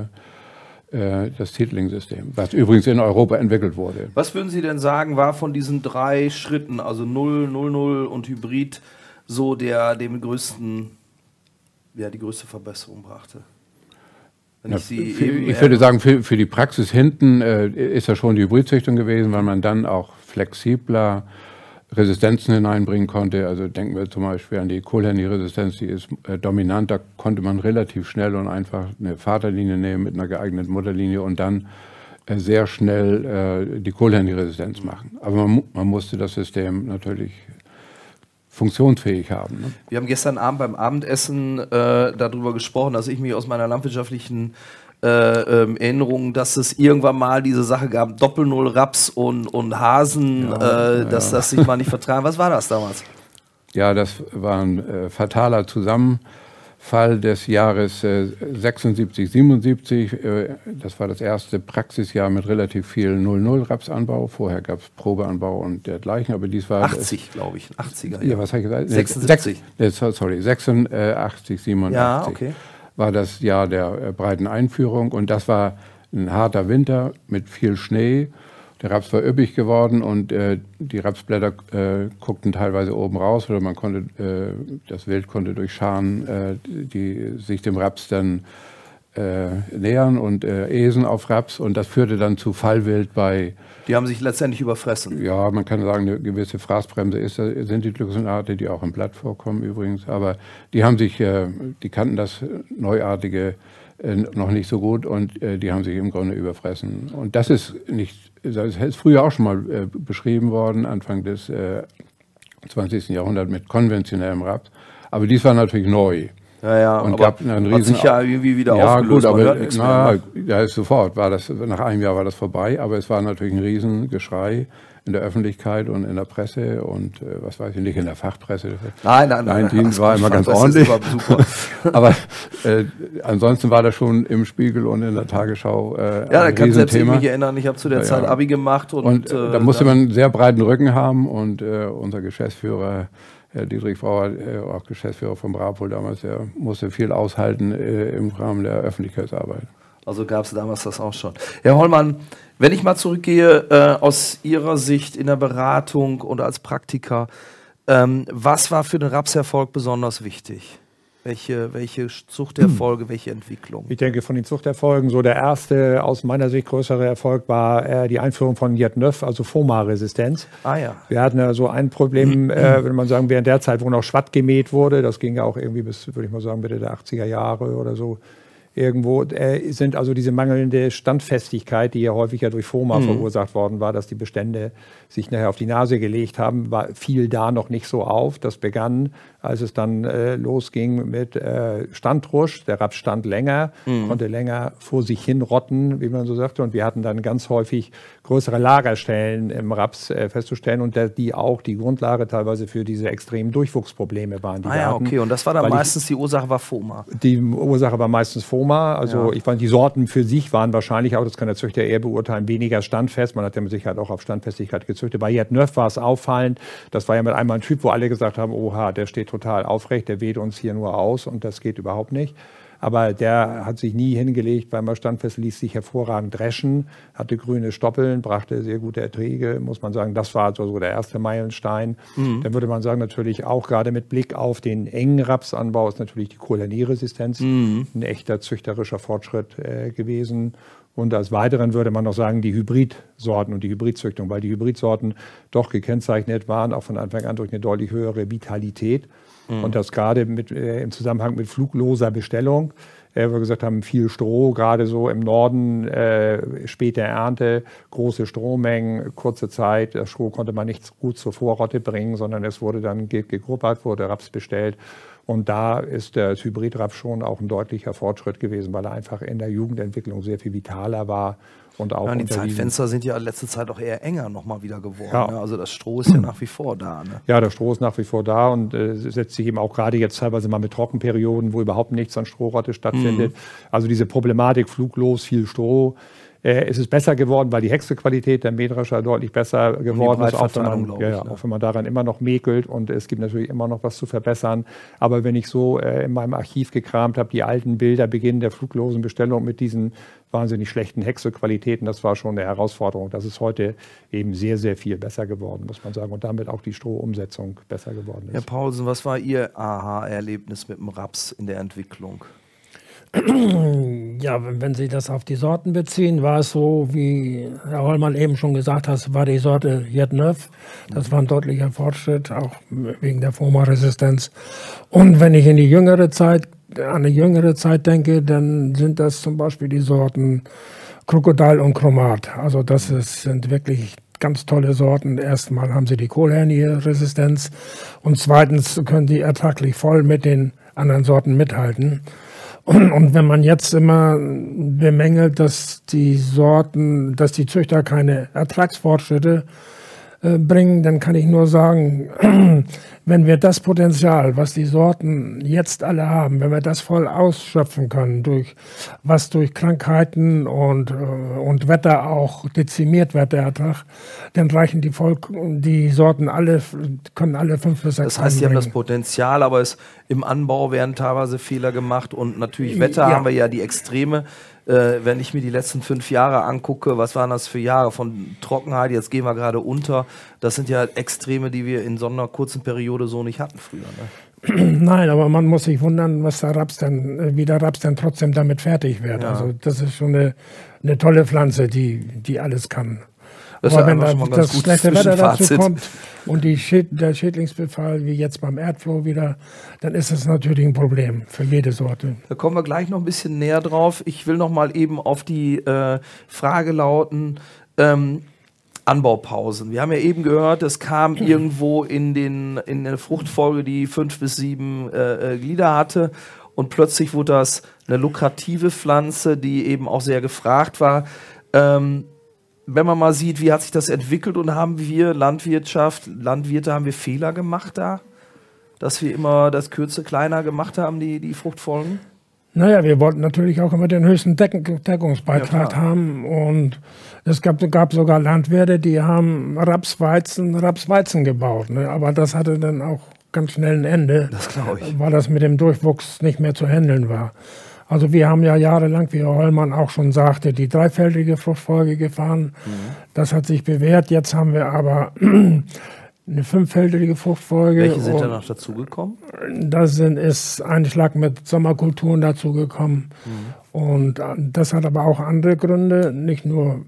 das Seedling-System, was übrigens in Europa entwickelt wurde. Was würden Sie denn sagen, war von diesen drei Schritten, also null, null null und Hybrid, so der dem größten, ja, die größte Verbesserung brachte? Wenn Ja, ich Sie für, eben, ich würde sagen, für, für die Praxis hinten äh, ist das schon die Hybridzüchtung gewesen, weil man dann auch flexibler Resistenzen hineinbringen konnte. Also denken wir zum Beispiel an die Kohlhernie-Resistenz, die ist äh, dominant. Da konnte man relativ schnell und einfach eine Vaterlinie nehmen mit einer geeigneten Mutterlinie und dann äh, sehr schnell äh, die Kohlhernie-Resistenz machen. Aber man, man musste das System natürlich funktionsfähig haben. Ne? Wir haben gestern Abend beim Abendessen äh, darüber gesprochen, dass ich mich aus meiner landwirtschaftlichen Äh, ähm, Erinnerungen, dass es irgendwann mal diese Sache gab, Doppel-Null-Raps und, und Hasen, Ja, äh, dass ja. das sich mal nicht vertragen. Was war das damals? Ja, das war ein äh, fataler Zusammenfall des Jahres äh, sechsundsiebzig, siebenundsiebzig. Äh, das war das erste Praxisjahr mit relativ viel null null Rapsanbau. Vorher gab es Probeanbau und dergleichen, aber dies war... achtzig, glaube ich, achtziger. Ja, was habe ich gesagt? sechsundsiebzig. Nee, sech, sorry, sechsundachtzig, siebenundachtzig. Ja, okay. War das Jahr der äh, breiten Einführung und das war ein harter Winter mit viel Schnee. Der Raps war üppig geworden und äh, die Rapsblätter äh, guckten teilweise oben raus oder man konnte, äh, das Wild konnte durch Scharen äh, die sich dem Raps dann äh, nähern und äh, Esen auf Raps und das führte dann zu Fallwild bei... Die haben sich letztendlich überfressen. Ja, man kann sagen, eine gewisse Fraßbremse ist, sind die Glyphosate, die auch im Blatt vorkommen übrigens. Aber die haben sich, äh, die kannten das Neuartige äh, noch nicht so gut und äh, die haben sich im Grunde überfressen. Und das ist nicht, das ist früher auch schon mal äh, beschrieben worden, Anfang des äh, zwanzigsten Jahrhunderts mit konventionellem Raps. Aber dies war natürlich neu. Ja, ja, und aber gab einen hat riesen sich ja irgendwie wieder ja, aufgelöst. gut, aber Man hört nichts na, mehr, ne? ja, ist sofort war das, nach einem Jahr war das vorbei, aber es war natürlich ein Riesengeschrei in der Öffentlichkeit und in der Presse und äh, was weiß ich nicht, in der Fachpresse. Nein, nein, nein. nein. Die war immer ganz ordentlich. Super. Aber äh, ansonsten war das schon im Spiegel und in der Tagesschau äh, ja, da ein kann selbst ich Riesenthema. mich erinnern, ich habe zu der Ja, Zeit ja. Abi gemacht. Und, Und äh, da musste man einen sehr breiten Rücken haben und äh, unser Geschäftsführer Herr Dietrich Brauer, äh, auch Geschäftsführer von Brapol damals, der musste viel aushalten äh, im Rahmen der Öffentlichkeitsarbeit. Also gab es damals das auch schon. Herr Hollmann, wenn ich mal zurückgehe äh, aus Ihrer Sicht in der Beratung und als Praktiker, ähm, was war für den Rapserfolg besonders wichtig? Welche, welche Zuchterfolge, welche Entwicklung? Ich denke, von den Zuchterfolgen, so der erste aus meiner Sicht größere Erfolg war äh, die Einführung von Jet neuf, also Foma-Resistenz. Ah ja. Wir hatten ja so ein Problem, äh, wenn man sagen, während der Zeit, wo noch Schwatt gemäht wurde, das ging ja auch irgendwie bis, würde ich mal sagen, Mitte der achtziger Jahre oder so, irgendwo, äh, sind also diese mangelnde Standfestigkeit, die ja häufig ja durch Foma mhm. verursacht worden war, dass die Bestände sich nachher auf die Nase gelegt haben, war, fiel da noch nicht so auf. Das begann, als es dann äh, losging mit äh, Standrusch. Der Raps stand länger, mhm. konnte länger vor sich hin rotten, wie man so sagte. Und wir hatten dann ganz häufig größere Lagerstellen im Raps äh, festzustellen und der, die auch die Grundlage teilweise für diese extremen Durchwuchsprobleme waren. Die ah ja, hatten, okay. Und das war dann meistens, ich, die Ursache war Foma. Die Ursache war meistens Foma. Also ja. ich fand, die Sorten für sich waren wahrscheinlich auch, das kann der Züchter eher beurteilen, weniger standfest. Man hat ja mit Sicherheit auch auf Standfestigkeit gezüchtet. Bei Jet neuf war es auffallend. Das war ja mit einmal ein Typ, wo alle gesagt haben, oha, der steht total aufrecht, der weht uns hier nur aus und das geht überhaupt nicht. Aber der hat sich nie hingelegt, weil man standfest, ließ sich hervorragend dreschen, hatte grüne Stoppeln, brachte sehr gute Erträge, muss man sagen. Das war also so der erste Meilenstein. Mhm. Dann würde man sagen, natürlich auch gerade mit Blick auf den engen Rapsanbau ist natürlich die Kohlhernie-Resistenz mhm. ein echter züchterischer Fortschritt äh, gewesen. Und als Weiteren würde man noch sagen, die Hybridsorten und die Hybridzüchtung, weil die Hybridsorten doch gekennzeichnet waren, auch von Anfang an durch eine deutlich höhere Vitalität. Mhm. Und das gerade mit, äh, im Zusammenhang mit flugloser Bestellung äh, wo wir gesagt haben, viel Stroh, gerade so im Norden, äh, späte Ernte, große Strohmengen, kurze Zeit. Das Stroh konnte man nicht gut zur Vorrotte bringen, sondern es wurde dann ge gegruppert, wurde Raps bestellt. Und da ist der Hybridraps schon auch ein deutlicher Fortschritt gewesen, weil er einfach in der Jugendentwicklung sehr viel vitaler war. Und auch ja, die Zeitfenster sind ja in letzter Zeit auch eher enger nochmal wieder geworden. Ja. Ne? Also das Stroh ist ja nach wie vor da. Ne? Ja, das Stroh ist nach wie vor da und äh, setzt sich eben auch gerade jetzt teilweise mal mit Trockenperioden, wo überhaupt nichts an Strohrotte stattfindet. Mhm. Also diese Problematik, fluglos, viel Stroh. Äh, es ist besser geworden, weil die Häckselqualität der Mähdrescher deutlich besser geworden ist, auch wenn, man, ja, ja, ne? auch wenn man daran immer noch mäkelt. Und es gibt natürlich immer noch was zu verbessern. Aber wenn ich so äh, in meinem Archiv gekramt habe, die alten Bilder, Beginn der fluglosen Bestellung mit diesen wahnsinnig schlechten Häckselqualitäten, das war schon eine Herausforderung. Das ist heute eben sehr, sehr viel besser geworden, muss man sagen. Und damit auch die Strohumsetzung besser geworden ist. Herr Paulsen, was war Ihr Aha-Erlebnis mit dem Raps in der Entwicklung? Ja, wenn Sie das auf die Sorten beziehen, war es so, wie Herr Hollmann eben schon gesagt hat, war die Sorte Jetneuf. Das war ein deutlicher Fortschritt, auch wegen der Forma-Resistenz. Und wenn ich in die jüngere Zeit, an die jüngere Zeit denke, dann sind das zum Beispiel die Sorten Krokodil und Chromat. Also das ist, sind wirklich ganz tolle Sorten. Erstmal haben sie die Kohlhernie-Resistenz und zweitens können die ertraglich voll mit den anderen Sorten mithalten. Und wenn man jetzt immer bemängelt, dass die Sorten, dass die Züchter keine Ertragsfortschritte äh, bringen, dann kann ich nur sagen, wenn wir das Potenzial, was die Sorten jetzt alle haben, wenn wir das voll ausschöpfen können, durch, was durch Krankheiten und, äh, und Wetter auch dezimiert wird, der Ertrag, dann reichen die, voll, die Sorten alle, können alle fünf bis sechs. Das heißt, sie haben das Potenzial, aber es, im Anbau werden teilweise Fehler gemacht und natürlich Wetter ja. haben wir ja die Extreme. Äh, wenn ich mir die letzten fünf Jahre angucke, was waren das für Jahre von Trockenheit, jetzt gehen wir gerade unter. Das sind ja Extreme, die wir in so einer kurzen Periode so nicht hatten früher. Ne? Nein, aber man muss sich wundern, was der Raps denn, wie der Raps denn trotzdem damit fertig wird. Ja. Also das ist schon eine, eine tolle Pflanze, die, die alles kann. Das aber wenn da, das schlechte Wetter dazu kommt und die Schäd der Schädlingsbefall, wie jetzt beim Erdfloh wieder, dann ist das natürlich ein Problem für jede Sorte. Da kommen wir gleich noch ein bisschen näher drauf. Ich will noch mal eben auf die äh, Frage lauten, ähm, Anbaupausen. Wir haben ja eben gehört, es kam irgendwo in, den, in der Fruchtfolge, die fünf bis sieben äh, äh, Glieder hatte und plötzlich wurde das eine lukrative Pflanze, die eben auch sehr gefragt war. Ähm, Wenn man mal sieht, wie hat sich das entwickelt und haben wir Landwirtschaft, Landwirte, haben wir Fehler gemacht da? Dass wir immer das Kürze kleiner gemacht haben, die, die Fruchtfolgen? Naja, wir wollten natürlich auch immer den höchsten Deck Deckungsbeitrag ja, haben und es gab, gab sogar Landwirte, die haben Rapsweizen, Rapsweizen gebaut, ne? Aber das hatte dann auch ganz schnell ein Ende, das glaube ich, weil das mit dem Durchwuchs nicht mehr zu handeln war. Also wir haben ja jahrelang, wie Herr Hollmann auch schon sagte, die dreifeldige Fruchtfolge gefahren. Mhm. Das hat sich bewährt. Jetzt haben wir aber eine fünffeldige Fruchtfolge. Welche sind da noch dazugekommen? Da sind, ist ein Schlag mit Sommerkulturen dazugekommen. Mhm. Und das hat aber auch andere Gründe, nicht nur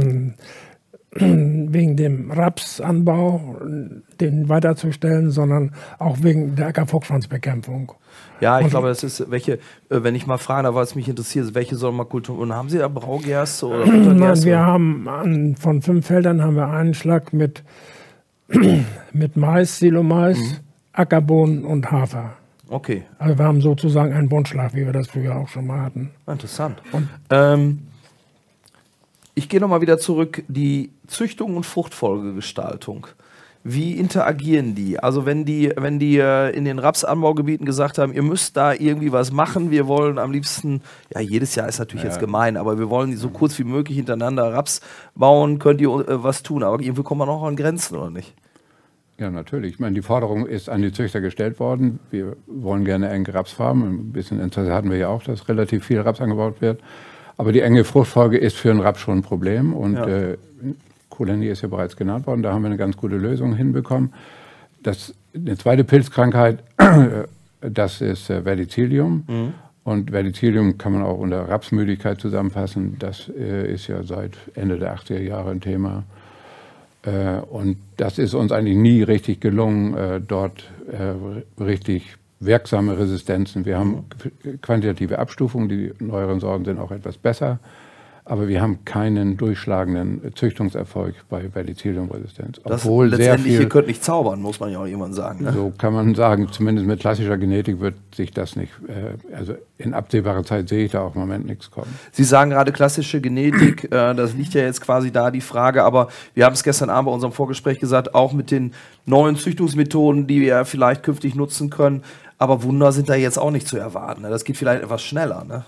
wegen dem Rapsanbau, den weiterzustellen, sondern auch wegen der Ackerfuchsschwanzbekämpfung. Ja, ich und glaube, das ist, welche, wenn ich mal frage, da was mich interessiert, welche Sommerkulturen, haben Sie da Braugerste oder Nein, wir haben an, von fünf Feldern haben wir einen Schlag mit, mit Mais, Silomais, mhm. Ackerbohnen und Hafer. Okay. Also wir haben sozusagen einen Buntschlag, wie wir das früher auch schon mal hatten. Interessant. Und, ähm, ich gehe nochmal wieder zurück, die Züchtung und Fruchtfolgegestaltung. Wie interagieren die? Also wenn die, wenn die äh, in den Rapsanbaugebieten gesagt haben, ihr müsst da irgendwie was machen, wir wollen am liebsten, ja jedes Jahr ist natürlich ja. jetzt gemein, aber wir wollen so kurz wie möglich hintereinander Raps bauen, könnt ihr äh, was tun, aber irgendwie kommen wir noch an Grenzen, oder nicht? Ja, natürlich. Ich meine, die Forderung ist an die Züchter gestellt worden, wir wollen gerne enge Rapsfarmen, ein bisschen Interesse hatten wir ja auch, dass relativ viel Raps angebaut wird, aber die enge Fruchtfolge ist für einen Raps schon ein Problem und ja. äh, Kohlhernie ist ja bereits genannt worden, da haben wir eine ganz gute Lösung hinbekommen. Das, eine zweite Pilzkrankheit, das ist Verticillium. Mhm. Und Verticillium kann man auch unter Rapsmüdigkeit zusammenfassen. Das äh, ist ja seit Ende der achtziger Jahre ein Thema. Äh, und das ist uns eigentlich nie richtig gelungen, äh, dort äh, richtig wirksame Resistenzen. Wir haben quantitative Abstufungen, die neueren Sorten sind auch etwas besser. Aber wir haben keinen durchschlagenden Züchtungserfolg bei Verticillium-Resistenz. Das letztendlich, ihr könnt nicht zaubern, muss man ja auch irgendwann sagen. Ne? So kann man sagen, zumindest mit klassischer Genetik wird sich das nicht, äh, also in absehbarer Zeit sehe ich da auch im Moment nichts kommen. Sie sagen gerade klassische Genetik, äh, das liegt ja jetzt quasi da, die Frage, aber wir haben es gestern Abend bei unserem Vorgespräch gesagt, auch mit den neuen Züchtungsmethoden, die wir vielleicht künftig nutzen können, aber Wunder sind da jetzt auch nicht zu erwarten. Ne? Das geht vielleicht etwas schneller, ne?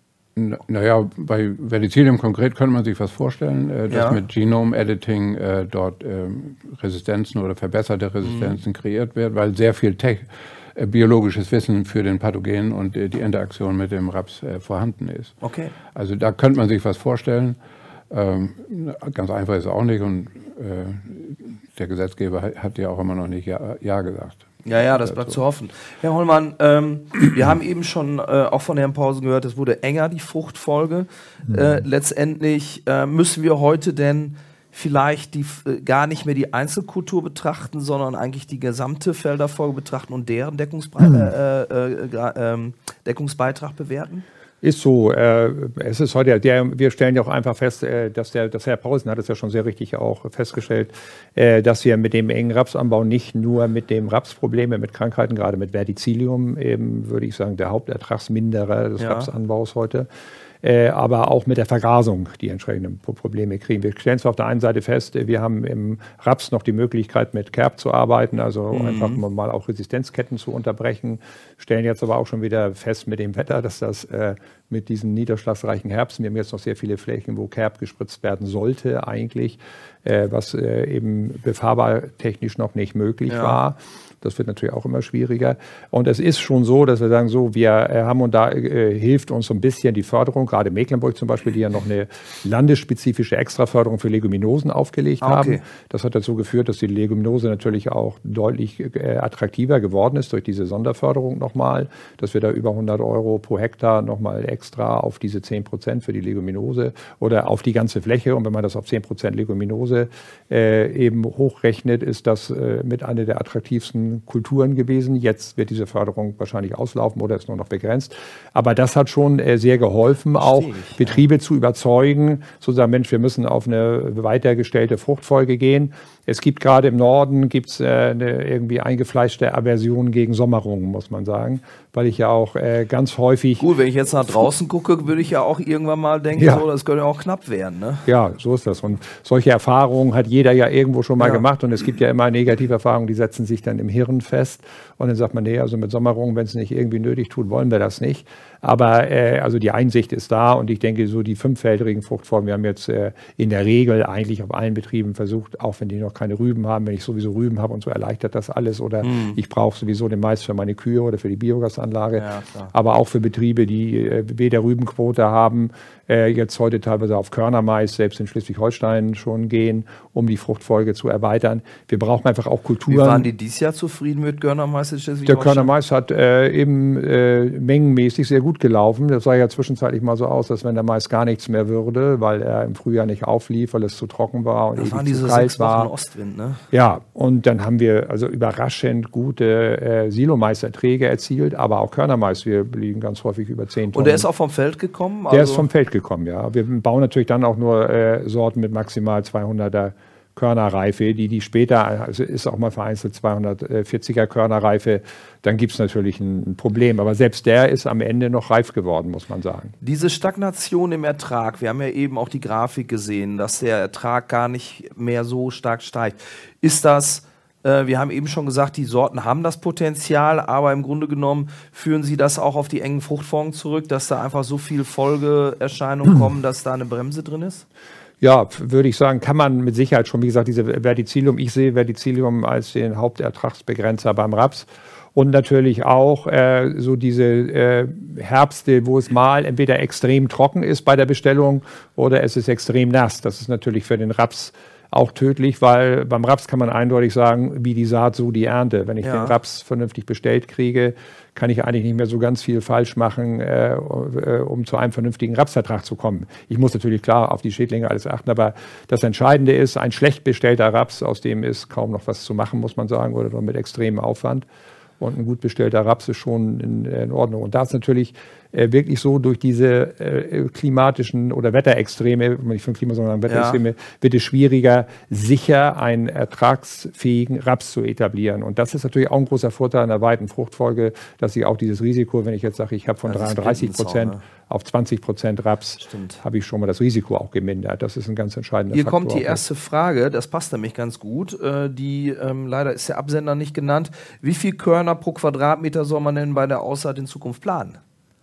Naja, bei Verticillium konkret könnte man sich was vorstellen, äh, dass ja. mit Genome-Editing äh, dort äh, Resistenzen oder verbesserte Resistenzen mhm. kreiert werden, weil sehr viel Tech, äh, biologisches Wissen für den Pathogen und äh, die Interaktion mit dem Raps äh, vorhanden ist. Okay. Also da könnte man sich was vorstellen. Ähm, ganz einfach ist es auch nicht und äh, der Gesetzgeber hat, hat ja auch immer noch nicht Ja, ja gesagt. Ja, ja, das bleibt zu hoffen. Herr Hollmann, ähm, wir haben eben schon äh, auch von Herrn Pausen gehört, es wurde enger, die Fruchtfolge. Mhm. Äh, letztendlich äh, müssen wir heute denn vielleicht die, äh, gar nicht mehr die Einzelkultur betrachten, sondern eigentlich die gesamte Felderfolge betrachten und deren Deckungsbe mhm. äh, äh, äh, Deckungsbeitrag bewerten? Ist so. Äh, es ist heute, der, wir stellen ja auch einfach fest, äh, dass der, das Herr Pausen hat es ja schon sehr richtig auch festgestellt, äh, dass wir mit dem engen Rapsanbau nicht nur mit dem Rapsprobleme, mit Krankheiten, gerade mit Verticillium, eben würde ich sagen, der Hauptertragsminderer des ja. Rapsanbaus heute, äh, aber auch mit der Vergasung die entsprechenden Probleme kriegen. Wir stellen zwar auf der einen Seite fest, wir haben im Raps noch die Möglichkeit, mit Kerb zu arbeiten, also mhm. einfach mal auch Resistenzketten zu unterbrechen, stellen jetzt aber auch schon wieder fest mit dem Wetter, dass das äh, mit diesen niederschlagsreichen Herbsten, wir haben jetzt noch sehr viele Flächen, wo Kerb gespritzt werden sollte eigentlich, äh, was äh, eben befahrbartechnisch noch nicht möglich ja. war. Das wird natürlich auch immer schwieriger. Und es ist schon so, dass wir sagen, so, wir haben und da äh, hilft uns so ein bisschen die Förderung, gerade Mecklenburg zum Beispiel, die ja noch eine landesspezifische Extraförderung für Leguminosen aufgelegt okay. haben. Das hat dazu geführt, dass die Leguminose natürlich auch deutlich äh, attraktiver geworden ist durch diese Sonderförderung nochmal, dass wir da über hundert Euro pro Hektar nochmal extra auf diese zehn Prozent für die Leguminose oder auf die ganze Fläche. Und wenn man das auf zehn Prozent Leguminose äh, eben hochrechnet, ist das äh, mit einer der attraktivsten Kulturen gewesen. Jetzt wird diese Förderung wahrscheinlich auslaufen oder ist nur noch begrenzt. Aber das hat schon äh, sehr geholfen, auch ich, Betriebe ja. zu überzeugen, zu sagen, Mensch, wir müssen auf eine weitergestellte Fruchtfolge gehen. Es gibt gerade im Norden gibt's, äh, eine irgendwie eingefleischte Aversion gegen Sommerungen, muss man sagen, weil ich ja auch äh, ganz häufig... Gut, wenn ich jetzt nach draußen gucke, würde ich ja auch irgendwann mal denken, ja. so, das könnte ja auch knapp werden. Ne? Ja, so ist das. Und solche Erfahrungen hat jeder ja irgendwo schon mal ja. gemacht und es gibt ja immer Negativerfahrungen, die setzen sich dann im Hirn fest und dann sagt man, nee, also mit Sommerungen, wenn es nicht irgendwie nötig tut, wollen wir das nicht. Aber äh, also die Einsicht ist da und ich denke, so die fünffeldrigen Fruchtformen, wir haben jetzt äh, in der Regel eigentlich auf allen Betrieben versucht, auch wenn die noch keine Rüben haben, wenn ich sowieso Rüben habe und so erleichtert das alles oder hm. ich brauche sowieso den Mais für meine Kühe oder für die Biogasanlage, ja, aber auch für Betriebe, die äh, weder Rübenquote haben, äh, jetzt heute teilweise auf Körnermais, selbst in Schleswig-Holstein schon gehen, um die Fruchtfolge zu erweitern. Wir brauchen einfach auch Kulturen. Wie waren die dieses Jahr zufrieden mit Körnermais in Schleswig-Holstein? Der Körnermais hat äh, eben äh, mengenmäßig sehr gut gelaufen. Das sah ja zwischenzeitlich mal so aus, als wenn der Mais gar nichts mehr würde, weil er im Frühjahr nicht auflief, weil es zu trocken war und ewig zu kalt war. Ostwind, ne? Ja, und dann haben wir also überraschend gute äh, Silomaiserträge erzielt, aber auch Körnermais. Wir liegen ganz häufig über zehn Tonnen. Und der ist auch vom Feld gekommen? Der also ist vom Feld gekommen, ja. Wir bauen natürlich dann auch nur äh, Sorten mit maximal zweihunderter Körnerreife, die die später, also ist auch mal vereinzelt zweihundertvierziger Körnerreife, dann gibt es natürlich ein, ein Problem. Aber selbst der ist am Ende noch reif geworden, muss man sagen. Diese Stagnation im Ertrag, wir haben ja eben auch die Grafik gesehen, dass der Ertrag gar nicht mehr so stark steigt. Ist das, äh, wir haben eben schon gesagt, die Sorten haben das Potenzial, aber im Grunde genommen führen sie das auch auf die engen Fruchtfolgen zurück, dass da einfach so viel Folgeerscheinungen kommen, dass da eine Bremse drin ist? Ja, würde ich sagen, kann man mit Sicherheit schon, wie gesagt, diese Verticillium, ich sehe Verticillium als den Hauptertragsbegrenzer beim Raps und natürlich auch äh, so diese äh, Herbste, wo es mal entweder extrem trocken ist bei der Bestellung oder es ist extrem nass. Das ist natürlich für den Raps auch tödlich, weil beim Raps kann man eindeutig sagen, wie die Saat, so die Ernte. Wenn ich ja. den Raps vernünftig bestellt kriege, kann ich eigentlich nicht mehr so ganz viel falsch machen, äh, äh, um zu einem vernünftigen Rapsertrag zu kommen. Ich muss natürlich klar auf die Schädlinge alles achten, aber das Entscheidende ist, ein schlecht bestellter Raps, aus dem ist kaum noch was zu machen, muss man sagen, oder nur mit extremem Aufwand. und ein gut bestellter Raps ist schon in, in Ordnung. Und da ist natürlich äh, wirklich so, durch diese äh, klimatischen oder Wetterextreme, nicht von Klima, sondern Wetterextreme, ja. wird es schwieriger, sicher einen ertragsfähigen Raps zu etablieren. Und das ist natürlich auch ein großer Vorteil einer weiten Fruchtfolge, dass ich auch dieses Risiko, wenn ich jetzt sage, ich habe von dreiunddreißig Prozent ne? auf zwanzig Prozent Raps, habe ich schon mal das Risiko auch gemindert. Das ist ein ganz entscheidender Hier Faktor. Hier kommt die erste Frage, das passt nämlich ganz gut. Äh, die, ähm, leider ist der Absender nicht genannt. Wie viel Körner pro Quadratmeter soll man denn bei der Aussaat in Zukunft planen?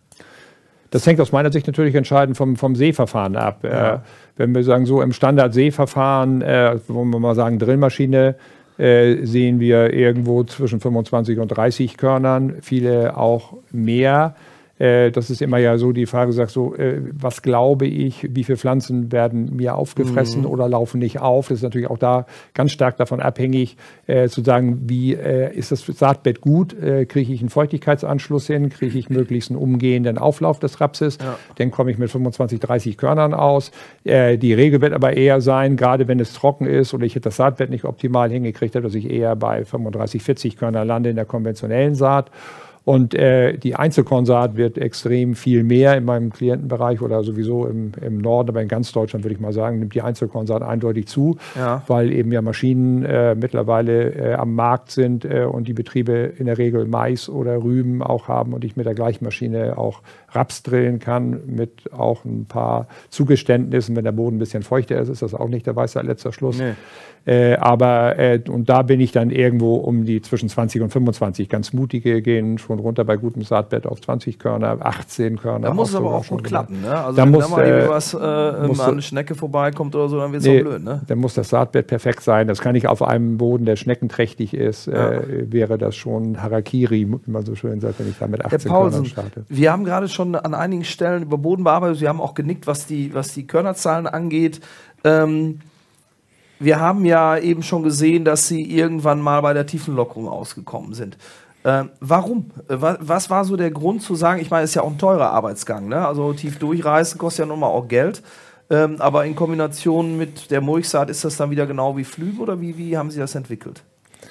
Das hängt aus meiner Sicht natürlich entscheidend vom, vom Seeverfahren ab. Ja. Äh, wenn wir sagen, so im Standard-Seeverfahren, äh, wollen wir mal sagen, Drillmaschine, äh, sehen wir irgendwo zwischen fünfundzwanzig und dreißig Körnern, viele auch mehr. Das ist immer ja so die Frage, sagst so, was glaube ich, wie viele Pflanzen werden mir aufgefressen mhm. oder laufen nicht auf? Das ist natürlich auch da ganz stark davon abhängig, äh, zu sagen, wie äh, ist das Saatbett gut? Äh, kriege ich einen Feuchtigkeitsanschluss hin? Kriege ich möglichst einen umgehenden Auflauf des Rapses? Ja. Dann komme ich mit fünfundzwanzig, dreißig Körnern aus. Äh, die Regel wird aber eher sein, gerade wenn es trocken ist oder ich das Saatbett nicht optimal hingekriegt habe, dass ich eher bei fünfunddreißig, vierzig Körner lande in der konventionellen Saat. Und äh, die Einzelkornsaat wird extrem viel mehr in meinem Klientenbereich oder sowieso im, im Norden, aber in ganz Deutschland würde ich mal sagen, nimmt die Einzelkornsaat eindeutig zu, ja. weil eben ja Maschinen äh, mittlerweile äh, am Markt sind äh, und die Betriebe in der Regel Mais oder Rüben auch haben und ich mit der gleichen Maschine auch Raps drillen kann, mit auch ein paar Zugeständnissen. Wenn der Boden ein bisschen feuchter ist, ist das auch nicht der Weisheit letzter Schluss. Nee. Äh, aber, äh, und da bin ich dann irgendwo um die zwischen zwanzig und fünfundzwanzig. Ganz mutige gehen schon runter bei gutem Saatbett auf zwanzig Körner, achtzehn Körner. Da muss es aber auch schon klappen, ne? Also da wenn muss, da mal äh, was äh, an eine Schnecke vorbeikommt oder so, dann wird es nee, auch blöd, ne? Dann muss das Saatbett perfekt sein. Das kann nicht auf einem Boden, der schneckenträchtig ist, ja. äh, wäre das schon Harakiri, wie man so schön sagt, wenn ich da mit achtzehn Körnern starte. Wir haben gerade schon an einigen Stellen über Bodenbearbeitung, Sie haben auch genickt, was die, was die Körnerzahlen angeht. Ähm, Wir haben ja eben schon gesehen, dass Sie irgendwann mal bei der Tiefenlockerung ausgekommen sind. Äh, warum? Was, was war so der Grund zu sagen, ich meine, es ist ja auch ein teurer Arbeitsgang, ne? Also tief durchreißen kostet ja nun mal auch Geld. Ähm, aber in Kombination mit der Mulchsaat ist das dann wieder genau wie Flüge oder wie, wie haben Sie das entwickelt?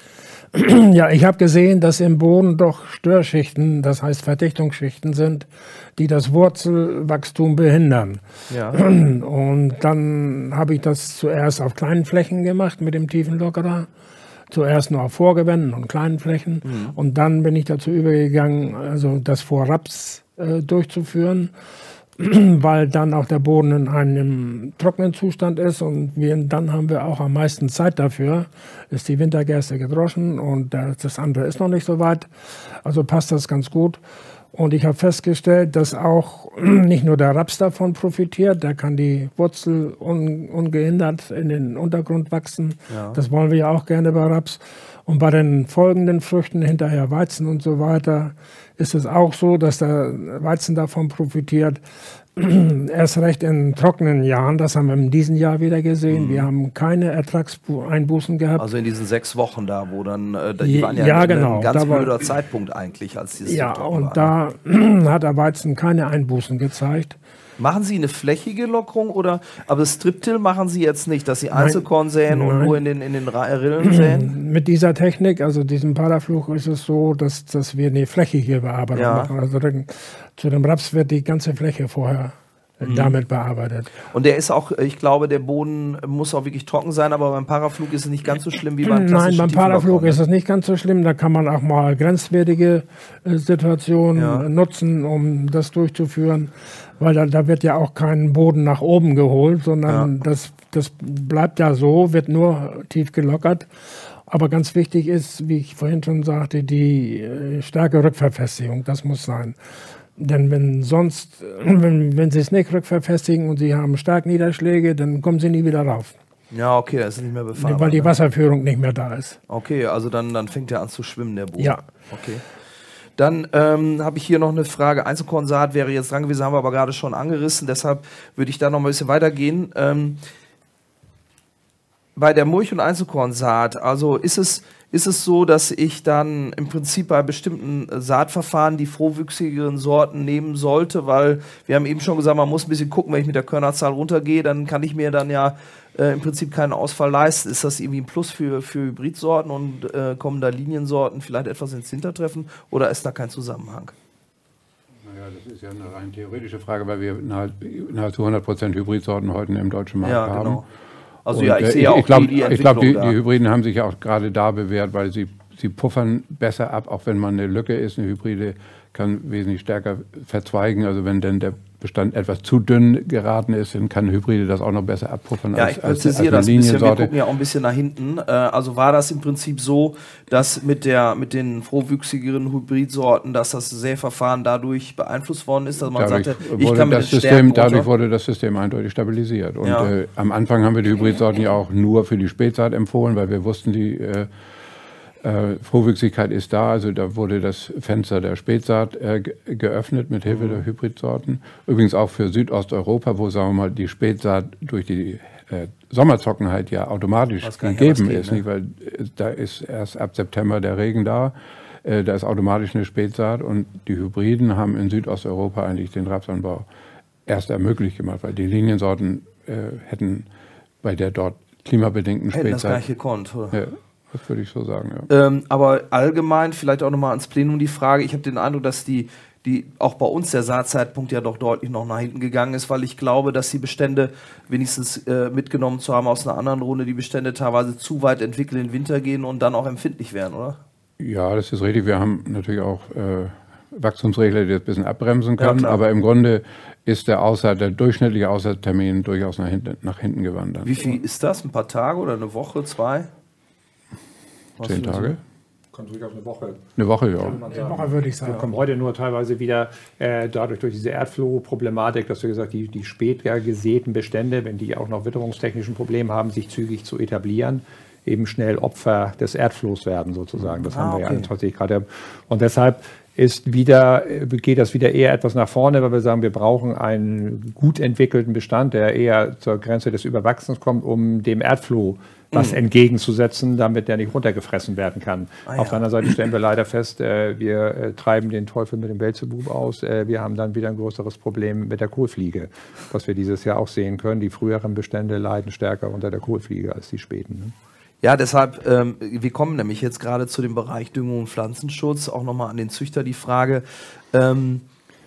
Ja, ich habe gesehen, dass im Boden doch Störschichten, das heißt Verdichtungsschichten sind, die das Wurzelwachstum behindern. Ja. Und dann habe ich das zuerst auf kleinen Flächen gemacht mit dem Tiefenlockerer. Zuerst nur auf Vorgewänden und kleinen Flächen. Mhm. Und dann bin ich dazu übergegangen, also das vor Raps äh, durchzuführen, weil dann auch der Boden in einem trockenen Zustand ist und wir, dann haben wir auch am meisten Zeit dafür. Ist die Wintergerste gedroschen und das andere ist noch nicht so weit. Also passt das ganz gut. Und ich habe festgestellt, dass auch nicht nur der Raps davon profitiert, der kann die Wurzel un, ungehindert in den Untergrund wachsen. Ja. Das wollen wir ja auch gerne bei Raps. Und bei den folgenden Früchten, hinterher Weizen und so weiter, ist es auch so, dass der Weizen davon profitiert. Erst recht in trockenen Jahren, das haben wir in diesem Jahr wieder gesehen. Mhm. Wir haben keine Ertragseinbußen gehabt. Also in diesen sechs Wochen da, wo dann, äh, die waren ja, ja ein, genau, ein ganz war, blöder Zeitpunkt eigentlich, als dieses Ja, so und war. Da hat der Weizen keine Einbußen gezeigt. Machen Sie eine flächige Lockerung oder, aber Strip-Till machen Sie jetzt nicht, dass Sie Einzelkorn säen Nein. und nur in den, in den Rillen säen? Mit dieser Technik, also diesem Parafluch, ist es so, dass, dass wir eine flächige Bearbeitung ja. machen. Also dann, zu dem Raps wird die ganze Fläche vorher mhm. damit bearbeitet. Und der ist auch, ich glaube, der Boden muss auch wirklich trocken sein, aber beim Paraflug ist es nicht ganz so schlimm wie beim klassischen Nein, beim Paraflug ist es nicht ganz so schlimm. Da kann man auch mal grenzwertige äh, Situationen ja. nutzen, um das durchzuführen. Weil da, da wird ja auch kein Boden nach oben geholt, sondern ja. das, das bleibt ja so, wird nur tief gelockert. Aber ganz wichtig ist, wie ich vorhin schon sagte, die äh, starke Rückverfestigung. Das muss sein. Denn wenn sonst, wenn, wenn Sie es nicht rückverfestigen und Sie haben stark Niederschläge, dann kommen Sie nie wieder rauf. Ja, okay, das ist nicht mehr befahrbar. Weil die Wasserführung nicht mehr da ist. Okay, also dann, dann fängt er an zu schwimmen, der Boden. Ja. Okay. Dann ähm, habe ich hier noch eine Frage. Einzelkornsaat wäre jetzt dran gewesen, haben wir aber gerade schon angerissen. Deshalb würde ich da noch mal ein bisschen weitergehen. Ähm, bei der Mulch- und Einzelkornsaat, also ist es, ist es so, dass ich dann im Prinzip bei bestimmten Saatverfahren die frohwüchsigeren Sorten nehmen sollte, weil wir haben eben schon gesagt, man muss ein bisschen gucken, wenn ich mit der Körnerzahl runtergehe, dann kann ich mir dann ja äh, im Prinzip keinen Ausfall leisten. Ist das irgendwie ein Plus für, für Hybridsorten und äh, kommen da Liniensorten vielleicht etwas ins Hintertreffen oder ist da kein Zusammenhang? Naja, das ist ja eine rein theoretische Frage, weil wir nahezu hundert Prozent Hybridsorten heute im deutschen Markt ja, haben. Genau. Also und, ja, ich äh, sehe ja auch ich glaub, die, die Ich glaube, die, da. die Hybriden haben sich ja auch gerade da bewährt, weil sie, sie puffern besser ab, auch wenn man eine Lücke ist. Eine Hybride kann wesentlich stärker verzweigen. Also wenn denn der Bestand etwas zu dünn geraten ist, dann kann Hybride das auch noch besser abpuffern ja, als, ich als, präzisiere als das eine ein bisschen. Wir Liniensorte. gucken ja auch ein bisschen nach hinten. Äh, also war das im Prinzip so, dass mit, der, mit den frohwüchsigeren Hybridsorten, dass das Säverfahren dadurch beeinflusst worden ist, dass man dadurch sagte, ich kann mit das den System, Dadurch wurde das System eindeutig stabilisiert. Und ja. äh, am Anfang haben wir die Hybridsorten ja auch nur für die Spätsaat empfohlen, weil wir wussten, die äh, Äh, Frohwüchsigkeit ist da, also da wurde das Fenster der Spätsaat äh, geöffnet mit Hilfe mhm. der Hybridsorten. Übrigens auch für Südosteuropa, wo, sagen wir mal, die Spätsaat durch die äh, Sommertrockenheit ja automatisch gegeben ja ist, ne? Nicht? Weil äh, da ist erst ab September der Regen da, äh, da ist automatisch eine Spätsaat und die Hybriden haben in Südosteuropa eigentlich den Rapsanbau erst ermöglicht gemacht, weil die Liniensorten äh, hätten bei der dort klimabedingten Spätsaat... Hätten das gar nicht gekonnt, oder? Ja, das würde ich so sagen, ja. Ähm, aber allgemein, vielleicht auch nochmal ans Plenum die Frage, ich habe den Eindruck, dass die, die auch bei uns der Saatzeitpunkt ja doch deutlich noch nach hinten gegangen ist, weil ich glaube, dass die Bestände, wenigstens äh, mitgenommen zu haben aus einer anderen Runde, die Bestände teilweise zu weit entwickelt in den Winter gehen und dann auch empfindlich werden, oder? Ja, das ist richtig. Wir haben natürlich auch äh, Wachstumsregler, die das ein bisschen abbremsen können, ja, aber im Grunde ist der, Aussaat, der durchschnittliche Aussaattermin durchaus nach hinten, nach hinten gewandert. Wie viel ist das? Ein paar Tage oder eine Woche, zwei? Zehn Tage? Kommt durchaus eine Woche. Eine Woche, ja. Eine Woche würde ich sagen. Wir kommen heute nur teilweise wieder äh, dadurch durch diese Erdfloh-Problematik, dass wir gesagt die, die später gesäten Bestände, wenn die auch noch witterungstechnischen Probleme haben, sich zügig zu etablieren, eben schnell Opfer des Erdflohs werden sozusagen. Das ah, haben wir okay. ja tatsächlich gerade. Und deshalb ist wieder, geht das wieder eher etwas nach vorne, weil wir sagen, wir brauchen einen gut entwickelten Bestand, der eher zur Grenze des Überwachsens kommt, um dem Erdfloh was mhm. entgegenzusetzen, damit der nicht runtergefressen werden kann. Ah, Auf ja. der anderen Seite stellen wir leider fest, äh, wir äh, treiben den Teufel mit dem Beelzebub aus. Äh, wir haben dann wieder ein größeres Problem mit der Kohlfliege, was wir dieses Jahr auch sehen können. Die früheren Bestände leiden stärker unter der Kohlfliege als die späten. Ne? Ja, deshalb, ähm, wir kommen nämlich jetzt gerade zu dem Bereich Düngung und Pflanzenschutz, auch nochmal an den Züchter die Frage, ähm,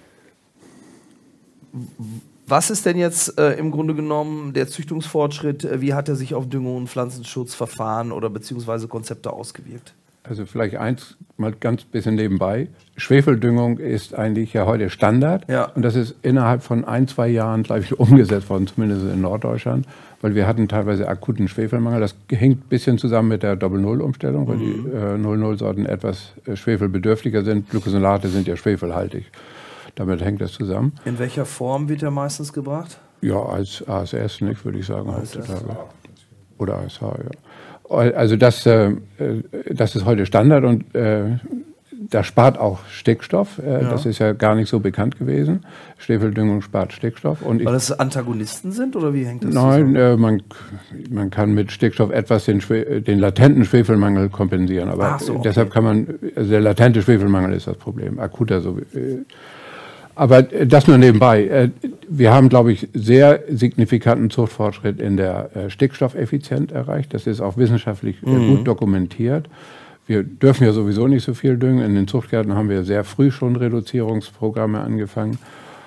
was ist denn jetzt äh, im Grunde genommen der Züchtungsfortschritt, äh, wie hat er sich auf Düngung und Pflanzenschutzverfahren oder beziehungsweise Konzepte ausgewirkt? Also vielleicht eins mal ganz bisschen nebenbei. Schwefeldüngung ist eigentlich ja heute Standard ja. und das ist innerhalb von ein, zwei Jahren, glaube ich, umgesetzt worden, zumindest in Norddeutschland, weil wir hatten teilweise akuten Schwefelmangel. Das hängt ein bisschen zusammen mit der Doppel-Null-Umstellung, weil mhm. die äh, Null-Null-Sorten etwas äh, schwefelbedürftiger sind. Glucosinate sind ja schwefelhaltig. Damit hängt das zusammen. In welcher Form wird er meistens gebracht? Ja, als A S S, nicht, würde ich sagen, heutzutage. Oder A S H, ja. Also das, äh, das ist heute Standard und äh, das spart auch Stickstoff. Äh, ja. Das ist ja gar nicht so bekannt gewesen. Schwefeldüngung spart Stickstoff. Und ich, Weil das Antagonisten sind oder wie hängt das nein, zusammen? Äh, man, man kann mit Stickstoff etwas den, Schwe den latenten Schwefelmangel kompensieren. Aber Ach so, okay. deshalb kann man, also der latente Schwefelmangel ist das Problem. Akuter so. Äh, Aber das nur nebenbei. Wir haben, glaube ich, sehr signifikanten Zuchtfortschritt in der Stickstoffeffizienz erreicht. Das ist auch wissenschaftlich mhm. gut dokumentiert. Wir dürfen ja sowieso nicht so viel düngen. In den Zuchtgärten haben wir sehr früh schon Reduzierungsprogramme angefangen.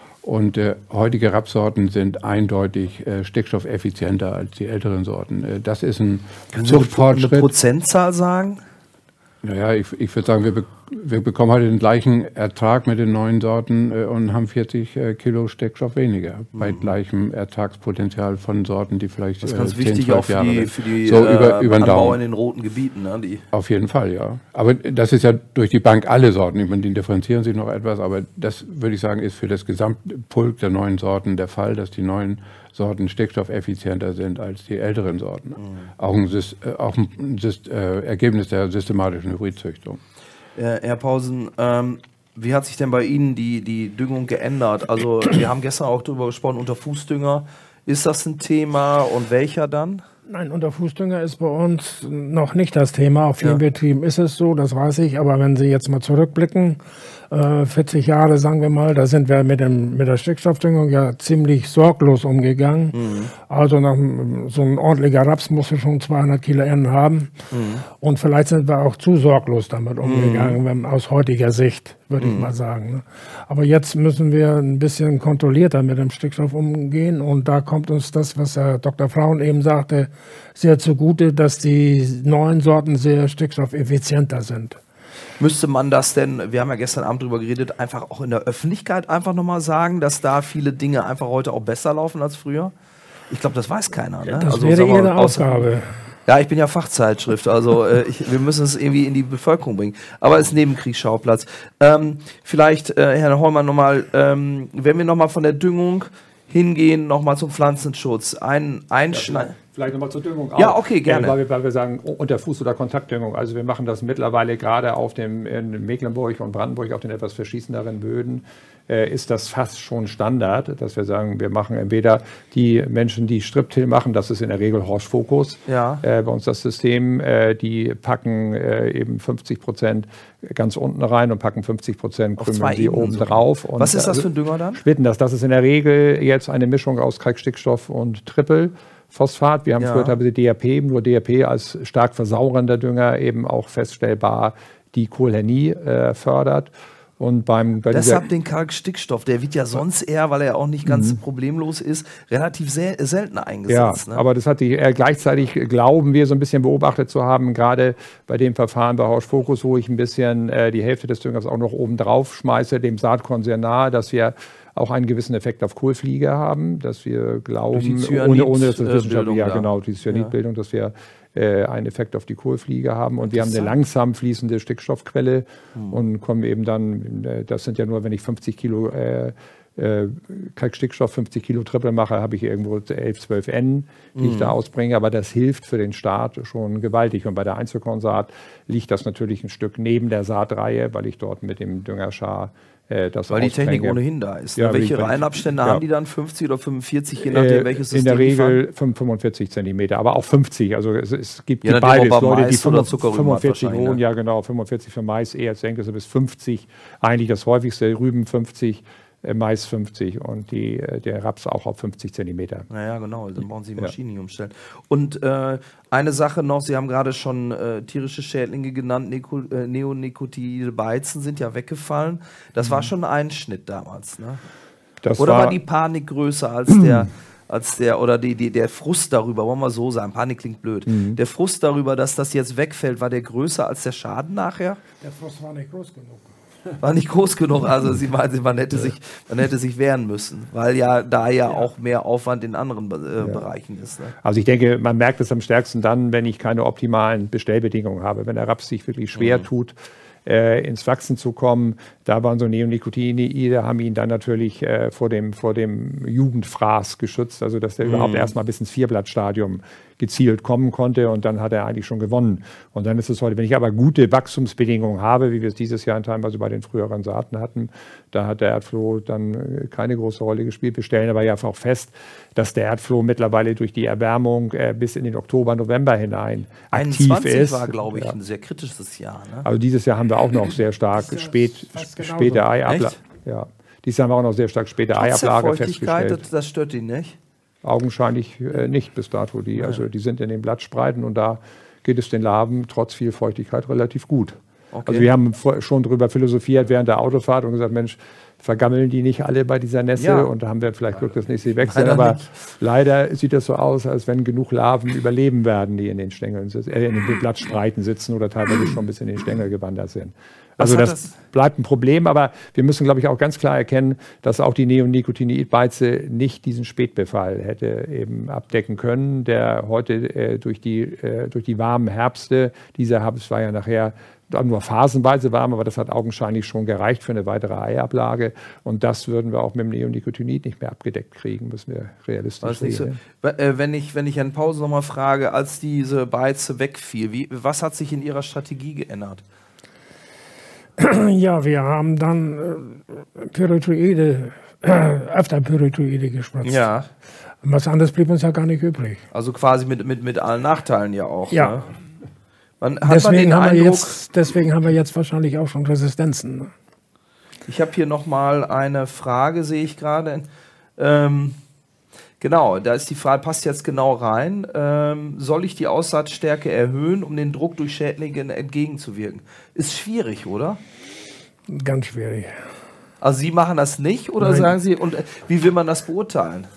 Und äh, heutige Rapssorten sind eindeutig äh, stickstoffeffizienter als die älteren Sorten. Äh, das ist ein Können Zuchtfortschritt. Sie eine Prozentzahl sagen? Naja, ich, ich würde sagen, wir, be wir bekommen heute den gleichen Ertrag mit den neuen Sorten äh, und haben vierzig äh, Kilo Stickstoff weniger. Mhm. Bei gleichem Ertragspotenzial von Sorten, die vielleicht das ist ganz äh, wichtig zehn, auch für Jahre die, für die so äh, über, über den Anbau Daumen. in den roten Gebieten. Ne, die Auf jeden Fall, ja. Aber das ist ja durch die Bank alle Sorten. Ich meine, die differenzieren sich noch etwas, aber das würde ich sagen, ist für das Gesamtpulk der neuen Sorten der Fall, dass die neuen Sorten stickstoffeffizienter sind als die älteren Sorten. Mhm. Auch ein, Syst äh, auch ein Syst äh, Ergebnis der systematischen Hybridzüchtung. Äh, Herr Pausen, ähm, wie hat sich denn bei Ihnen die, die Düngung geändert? Also wir haben gestern auch darüber gesprochen, unter Fußdünger. Ist das ein Thema und welcher dann? Nein, Unterfußdünger ist bei uns noch nicht das Thema. Auf vielen Ja. Betrieben ist es so, das weiß ich. Aber wenn Sie jetzt mal zurückblicken, äh, vierzig Jahre, sagen wir mal, da sind wir mit, dem, mit der Stickstoffdüngung ja ziemlich sorglos umgegangen. Mhm. Also nach, so ein ordentlicher Raps muss schon zweihundert Kilo N haben. Mhm. Und vielleicht sind wir auch zu sorglos damit umgegangen, mhm. wenn, aus heutiger Sicht, würde mhm. ich mal sagen. Ne? Aber jetzt müssen wir ein bisschen kontrollierter mit dem Stickstoff umgehen. Und da kommt uns das, was Herr Doktor Frauen eben sagte, sehr zugute, dass die neuen Sorten sehr stickstoffeffizienter sind. Müsste man das denn, wir haben ja gestern Abend drüber geredet, einfach auch in der Öffentlichkeit einfach nochmal sagen, dass da viele Dinge einfach heute auch besser laufen als früher? Ich glaube, das weiß keiner. Ne? Das also, wäre sagen wir, Ihre außer, Aufgabe. Ja, ich bin ja Fachzeitschrift, also äh, ich, wir müssen es irgendwie in die Bevölkerung bringen. Aber es ist Nebenkriegsschauplatz. Ähm, vielleicht, äh, Herr Heumann, nochmal, ähm, wenn wir nochmal von der Düngung hingehen, nochmal zum Pflanzenschutz. Ein Einschneiden. Vielleicht nochmal zur Düngung auch. Ja, okay, gerne. Äh, weil, wir, weil wir sagen, Unterfuß- oder Kontaktdüngung. Also wir machen das mittlerweile gerade auf dem, in Mecklenburg und Brandenburg, auf den etwas verschießenderen Böden, äh, ist das fast schon Standard, dass wir sagen, wir machen entweder die Menschen, die Striptill machen, das ist in der Regel Horsch Focus, ja. äh, bei uns das System, äh, die packen äh, eben fünfzig Prozent ganz unten rein und packen fünfzig Prozent krümmeln sie oben so drauf. Und was ist das für ein Dünger dann? Splitten das. Das ist in der Regel jetzt eine Mischung aus Kalkstickstoff und Triple. Phosphat. Wir haben ja. früher teilweise D A P, nur D A P als stark versauernder Dünger eben auch feststellbar die Kohlhernie äh, fördert. Und beim, bei Deshalb den Kalkstickstoff, der wird ja sonst eher, weil er auch nicht ganz mhm. problemlos ist, relativ sel selten eingesetzt. Ja, ne? aber das hat die, äh, gleichzeitig glauben wir so ein bisschen beobachtet zu haben, gerade bei dem Verfahren bei Horsch Focus, wo ich ein bisschen äh, die Hälfte des Düngers auch noch oben drauf schmeiße, dem Saatkorn sehr nahe, dass wir auch einen gewissen Effekt auf Kohlfliege haben, dass wir glauben, ohne, ohne dass das wissenschaftlich, ja genau, die Cyanidbildung, ja. dass wir äh, einen Effekt auf die Kohlfliege haben. Und wir haben eine langsam fließende Stickstoffquelle hm. und kommen eben dann, äh, das sind ja nur, wenn ich fünfzig Kilo äh, äh, Kalkstickstoff, fünfzig Kilo Triple mache, habe ich irgendwo elf, zwölf N, die hm. ich da ausbringe. Aber das hilft für den Start schon gewaltig. Und bei der Einzelkornsaat liegt das natürlich ein Stück neben der Saatreihe, weil ich dort mit dem Düngerschar Das Weil die Technik ohnehin da ist. Ne? Ja, welche Reihenabstände ja. haben die dann? fünfzig oder fünfundvierzig, je nachdem, welches System? In der Regel fünfundvierzig Zentimeter, aber auch fünfzig. Also es, es gibt ja, beides. Leute, die fünfundvierzig holen, ne? ja genau, fünfundvierzig für Mais, eher senke bis fünfzig. Eigentlich das häufigste, Rüben fünfzig. Mais fünfzig und die, der Raps auch auf fünfzig Zentimeter. Naja, genau, dann brauchen Sie die Maschine nicht umstellen. Und äh, eine Sache noch, Sie haben gerade schon äh, tierische Schädlinge genannt, Neko, äh, Neonicotinoide Beizen sind ja weggefallen. Das mhm. war schon ein Einschnitt damals, ne? Das Oder war, war die Panik größer als der, als der, oder die, die, der Frust darüber, wollen wir so sagen, Panik klingt blöd. Mhm. Der Frust darüber, dass das jetzt wegfällt, war der größer als der Schaden nachher? Der Frust war nicht groß genug. War nicht groß genug, also sie meinte, man hätte sich, man hätte sich wehren müssen, weil ja da ja, ja. auch mehr Aufwand in anderen äh, ja. Bereichen ist. Ne? Also ich denke, man merkt es am stärksten dann, wenn ich keine optimalen Bestellbedingungen habe, wenn der Raps sich wirklich schwer mhm. tut, äh, ins Wachsen zu kommen. Da waren so Neonicotinoide, haben ihn dann natürlich äh, vor dem, vor dem Jugendfraß geschützt, also dass der mhm. überhaupt erstmal bis ins Vierblattstadium gezielt kommen konnte und dann hat er eigentlich schon gewonnen. Und dann ist es heute, wenn ich aber gute Wachstumsbedingungen habe, wie wir es dieses Jahr teilweise bei den früheren Saaten hatten, da hat der Erdfloh dann keine große Rolle gespielt. Wir stellen aber ja auch fest, dass der Erdfloh mittlerweile durch die Erwärmung äh, bis in den Oktober, November hinein aktiv ist. war, glaube ich, ja. ein sehr kritisches Jahr. Ne? Also dieses Jahr haben wir auch noch sehr stark spät, späte Eiablage. Ja. Dieses Jahr haben wir auch noch sehr stark späte Trotz Eiablage der Feuchtigkeit, festgestellt. Das, das stört ihn nicht? Augenscheinlich äh, nicht bis dato. Die, also die sind in den Blattspreiten und da geht es den Larven trotz viel Feuchtigkeit relativ gut. Okay. Also wir haben schon darüber philosophiert während der Autofahrt und gesagt, Mensch, vergammeln die nicht alle bei dieser Nässe? Ja. Und da haben wir vielleicht Glück, dass nächste weg sind. Aber nicht. Leider sieht das so aus, als wenn genug Larven überleben werden, die in den Stängeln sitzen, äh, in den Blattspreiten sitzen oder teilweise schon bis in den Stängel gewandert sind. Also das, das bleibt ein Problem, aber wir müssen, glaube ich, auch ganz klar erkennen, dass auch die Neonicotinoid-Beize nicht diesen Spätbefall hätte eben abdecken können, der heute äh, durch, die, äh, durch die warmen Herbste, dieser Herbst war ja nachher nur phasenweise warm, aber das hat augenscheinlich schon gereicht für eine weitere Eiablage. Und das würden wir auch mit dem Neonicotinoid nicht mehr abgedeckt kriegen, müssen wir realistisch sehen. So. Wenn ich, wenn ich Herrn Pause nochmal frage, als diese Beize wegfiel, wie, was hat sich in Ihrer Strategie geändert? Ja, wir haben dann äh, Pyrethroide, äh, öfter Pyrethroide gespritzt. Ja. Was anderes blieb uns ja gar nicht übrig. Also quasi mit, mit, mit allen Nachteilen ja auch. Ja. Ne? Man, hat Deswegen, man den haben wir Eindruck, jetzt, deswegen haben wir jetzt wahrscheinlich auch schon Resistenzen. Ne? ich habe hier nochmal eine Frage, sehe ich gerade. Ähm, genau, da ist die Frage, passt jetzt genau rein. Ähm, soll ich die Aussaatstärke erhöhen, um den Druck durch Schädlinge entgegenzuwirken? Ist schwierig, oder? Ganz schwierig. Also Sie machen das nicht oder Nein. sagen Sie, und äh, wie will man das beurteilen?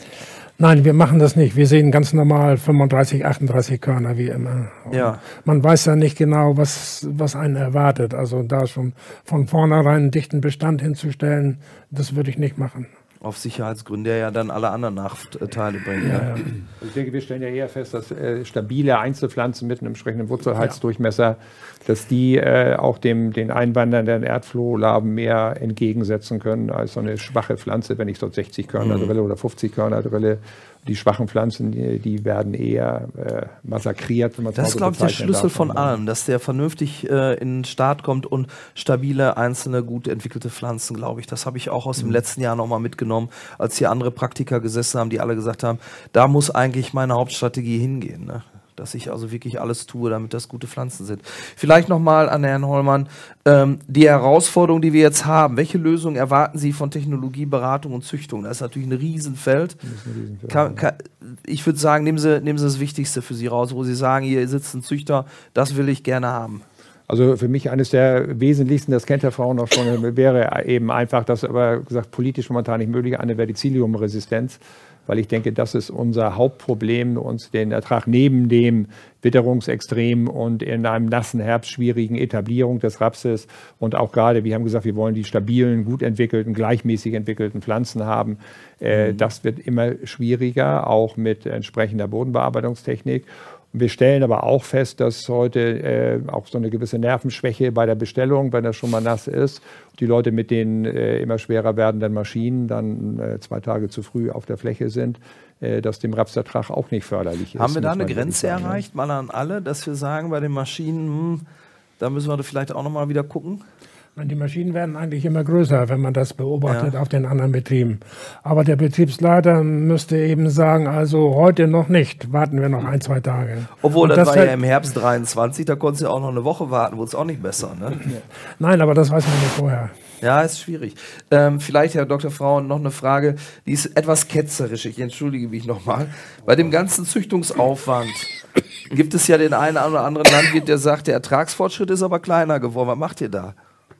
Nein, wir machen das nicht. Wir sehen ganz normal fünfunddreißig, achtunddreißig Körner wie immer. Und Ja. man weiß ja nicht genau, was, was einen erwartet. Also da schon von vornherein einen dichten Bestand hinzustellen, das würde ich nicht machen. Auf Sicherheitsgründe ja dann alle anderen Nachteile bringen. Ja, Ja. ja. Also ich denke, wir stellen ja eher fest, dass äh, stabile Einzelpflanzen mit einem entsprechenden Wurzelhalsdurchmesser, dass die äh, auch dem, den einwandernden Erdflohlarven mehr entgegensetzen können als so eine schwache Pflanze, wenn ich dort sechzig Körner drille oder fünfzig Körner drille. Die schwachen Pflanzen, die, die werden eher äh, massakriert, wenn man es mal Das ist, so glaube ich, der bezeichnen Schlüssel darf. von allem, dass der vernünftig äh, in den Start kommt und stabile, einzelne, gut entwickelte Pflanzen, glaube ich. Das habe ich auch aus dem letzten Jahr nochmal mitgenommen, als hier andere Praktiker gesessen haben, die alle gesagt haben, da muss eigentlich meine Hauptstrategie hingehen. Ne? Dass ich also wirklich alles tue, damit das gute Pflanzen sind. Vielleicht nochmal an Herrn Hollmann, ähm, die Herausforderung, die wir jetzt haben, welche Lösungen erwarten Sie von Technologie, Beratung und Züchtung? Das ist natürlich ein Riesenfeld. Das ist ein Riesenfeld, Kann, kann, ich würde sagen, nehmen Sie, nehmen Sie das Wichtigste für Sie raus, wo Sie sagen, hier sitzt ein Züchter, das will ich gerne haben. Also für mich eines der wesentlichsten, das kennt Herr Frauen auch schon, wäre eben einfach, das aber gesagt politisch momentan nicht möglich, eine wäre die Psyllium-Resistenz. Weil ich denke, das ist unser Hauptproblem, uns den Ertrag neben dem Witterungsextrem und in einem nassen Herbst schwierigen Etablierung des Rapses und auch gerade, wir haben gesagt, wir wollen die stabilen, gut entwickelten, gleichmäßig entwickelten Pflanzen haben. Äh, das wird immer schwieriger, auch mit entsprechender Bodenbearbeitungstechnik. Wir stellen aber auch fest, dass heute äh, auch so eine gewisse Nervenschwäche bei der Bestellung, wenn das schon mal nass ist, die Leute mit den äh, immer schwerer werdenden Maschinen dann äh, zwei Tage zu früh auf der Fläche sind, äh, dass dem Rapsertrag auch nicht förderlich ist. Haben wir da muss eine man wirklich Grenze sagen, erreicht, mal an alle, dass wir sagen, bei den Maschinen, hm, da müssen wir vielleicht auch nochmal wieder gucken? Die Maschinen werden eigentlich immer größer, wenn man das beobachtet Ja. auf den anderen Betrieben. Aber der Betriebsleiter müsste eben sagen, also heute noch nicht, warten wir noch ein, zwei Tage. Obwohl, Und das, war ja fällt- im Herbst dreiundzwanzig, da konntest du ja auch noch eine Woche warten, wurde es auch nicht besser. Ne? Nein, aber das weiß man nicht vorher. Ja, ist schwierig. Ähm, vielleicht, Herr Doktor Frauen, noch eine Frage, die ist etwas ketzerisch, ich entschuldige mich nochmal. Bei dem ganzen Züchtungsaufwand gibt es ja den einen oder anderen Landwirt, der sagt, der Ertragsfortschritt ist aber kleiner geworden. Was macht ihr da?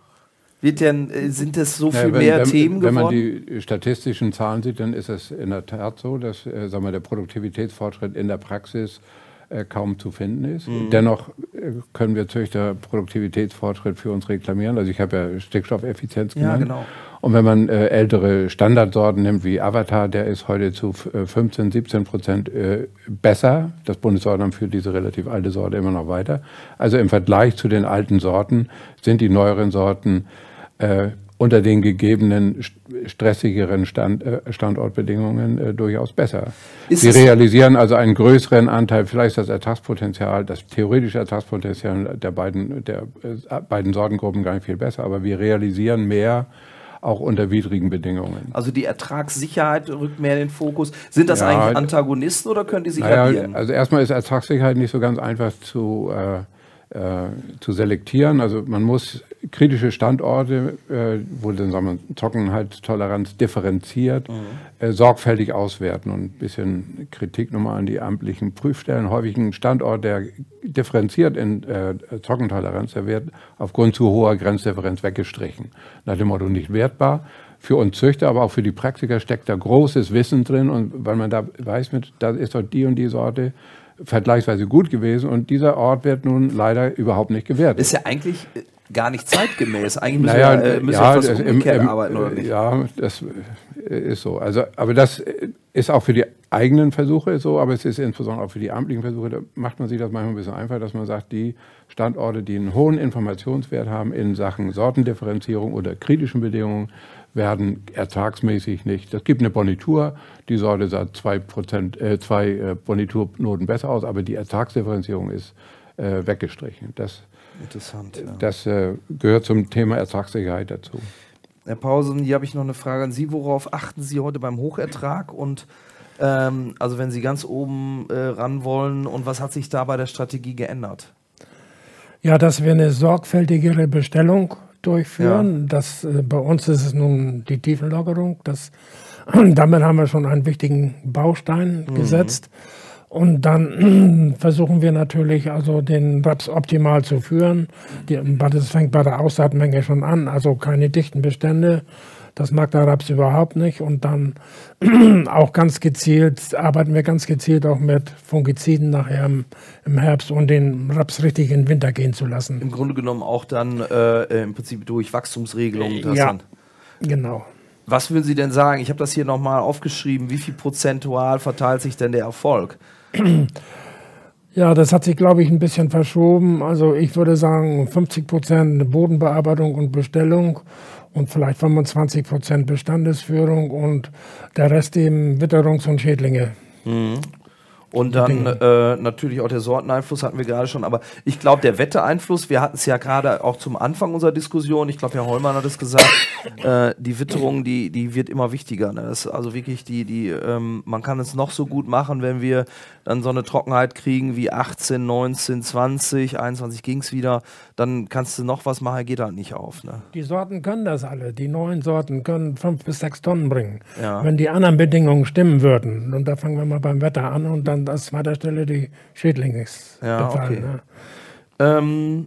Wird denn, äh, sind es so viel Ja, wenn, mehr wenn, Themen wenn man geworden? die statistischen Zahlen sieht, dann ist es in der Tat so, dass äh, sagen wir, der Produktivitätsfortschritt in der Praxis äh, kaum zu finden ist. Mhm. Dennoch äh, können wir Züchter Produktivitätsfortschritt für uns reklamieren. Also ich habe ja Stickstoffeffizienz genannt. Ja, genau. Und wenn man äh, ältere Standardsorten nimmt wie Avatar, der ist heute zu äh, fünfzehn, siebzehn Prozent äh, besser. Das Bundessortenamt führt diese relativ alte Sorte immer noch weiter. Also im Vergleich zu den alten Sorten sind die neueren Sorten äh, unter den gegebenen st stressigeren Stand, äh, Standortbedingungen äh, durchaus besser. Ist Sie es- realisieren also einen größeren Anteil, vielleicht das Ertragspotenzial, das theoretische Ertragspotenzial der beiden, der äh, beiden Sortengruppen gar nicht viel besser, aber wir realisieren mehr auch unter widrigen Bedingungen. Also die Ertragssicherheit rückt mehr in den Fokus. Sind das Ja, eigentlich Antagonisten oder können die sich Naja, addieren? also erstmal ist Ertragssicherheit nicht so ganz einfach zu, äh, äh, zu selektieren. Also man muss kritische Standorte, äh, wo dann sagen wir, Trockenheitstoleranz differenziert, Mhm. äh, sorgfältig auswerten. Und ein bisschen Kritik nochmal an die amtlichen Prüfstellen. Häufig ein Standort, der differenziert in äh, Trockentoleranz, der wird aufgrund zu hoher Grenzdifferenz weggestrichen. Nach dem Motto nicht wertbar. Für uns Züchter, aber auch für die Praktiker steckt da großes Wissen drin. Und weil man da weiß, mit, da ist doch die und die Sorte vergleichsweise gut gewesen. Und dieser Ort wird nun leider überhaupt nicht gewertet. Ist ja eigentlich äh, gar nicht zeitgemäß. Eigentlich müssen Naja, wir, äh, müssen ja, wir fast das- im- umgekehrt im- arbeiten, oder nicht? Ja, das äh, ist so. Also, aber das äh, ist auch für die eigenen Versuche so, aber es ist insbesondere auch für die amtlichen Versuche, da macht man sich das manchmal ein bisschen einfach, dass man sagt, die Standorte, die einen hohen Informationswert haben in Sachen Sortendifferenzierung oder kritischen Bedingungen, werden ertragsmäßig nicht. Es gibt eine Bonitur, die Sorte sah zwei Prozent, äh, zwei äh, Boniturnoten besser aus, aber die Ertragsdifferenzierung ist äh, weggestrichen. Das Interessant. Ja. Das äh, gehört zum Thema Ertragssicherheit dazu. Herr Pausen, hier habe ich noch eine Frage an Sie. Worauf achten Sie heute beim Hochertrag? Und ähm, also wenn Sie ganz oben äh, ran wollen, und was hat sich da bei der Strategie geändert? Ja, dass wir eine sorgfältigere Bestellung durchführen. Ja. Das, äh, bei uns ist es nun die Tiefenlockerung. Das, damit haben wir schon einen wichtigen Baustein mhm. gesetzt. Und dann versuchen wir natürlich, also den Raps optimal zu führen. Die, das fängt bei der Aussaatmenge schon an, also keine dichten Bestände. Das mag der Raps überhaupt nicht. Und dann auch ganz gezielt, arbeiten wir ganz gezielt auch mit Fungiziden nachher im, im Herbst, um den Raps richtig in den Winter gehen zu lassen. Im Grunde genommen auch dann äh, im Prinzip durch Wachstumsregelungen. Das ja, dann genau. Was würden Sie denn sagen? Ich habe das hier nochmal aufgeschrieben. Wie viel prozentual verteilt sich denn der Erfolg? Ja, das hat sich, glaube ich, ein bisschen verschoben. Also ich würde sagen fünfzig Prozent Bodenbearbeitung und Bestellung und vielleicht fünfundzwanzig Prozent Bestandesführung und der Rest eben Witterungs- und Schädlinge. Mhm. Und dann äh, natürlich auch der Sorteneinfluss hatten wir gerade schon. Aber ich glaube, der Wettereinfluss, wir hatten es ja gerade auch zum Anfang unserer Diskussion, ich glaube, Herr Hollmann hat es gesagt, äh, die Witterung, die, die wird immer wichtiger. Ne? Das ist also wirklich, die, die, ähm, man kann es noch so gut machen, wenn wir dann so eine Trockenheit kriegen wie achtzehn, neunzehn, zwanzig, einundzwanzig ging es wieder, dann kannst du noch was machen, geht halt nicht auf. Ne? Die Sorten können das alle. Die neuen Sorten können fünf bis sechs Tonnen bringen. Ja. Wenn die anderen Bedingungen stimmen würden. Und da fangen wir mal beim Wetter an und dann an zweiter Stelle die Schädlinge. Ja, okay. Ne? Ähm,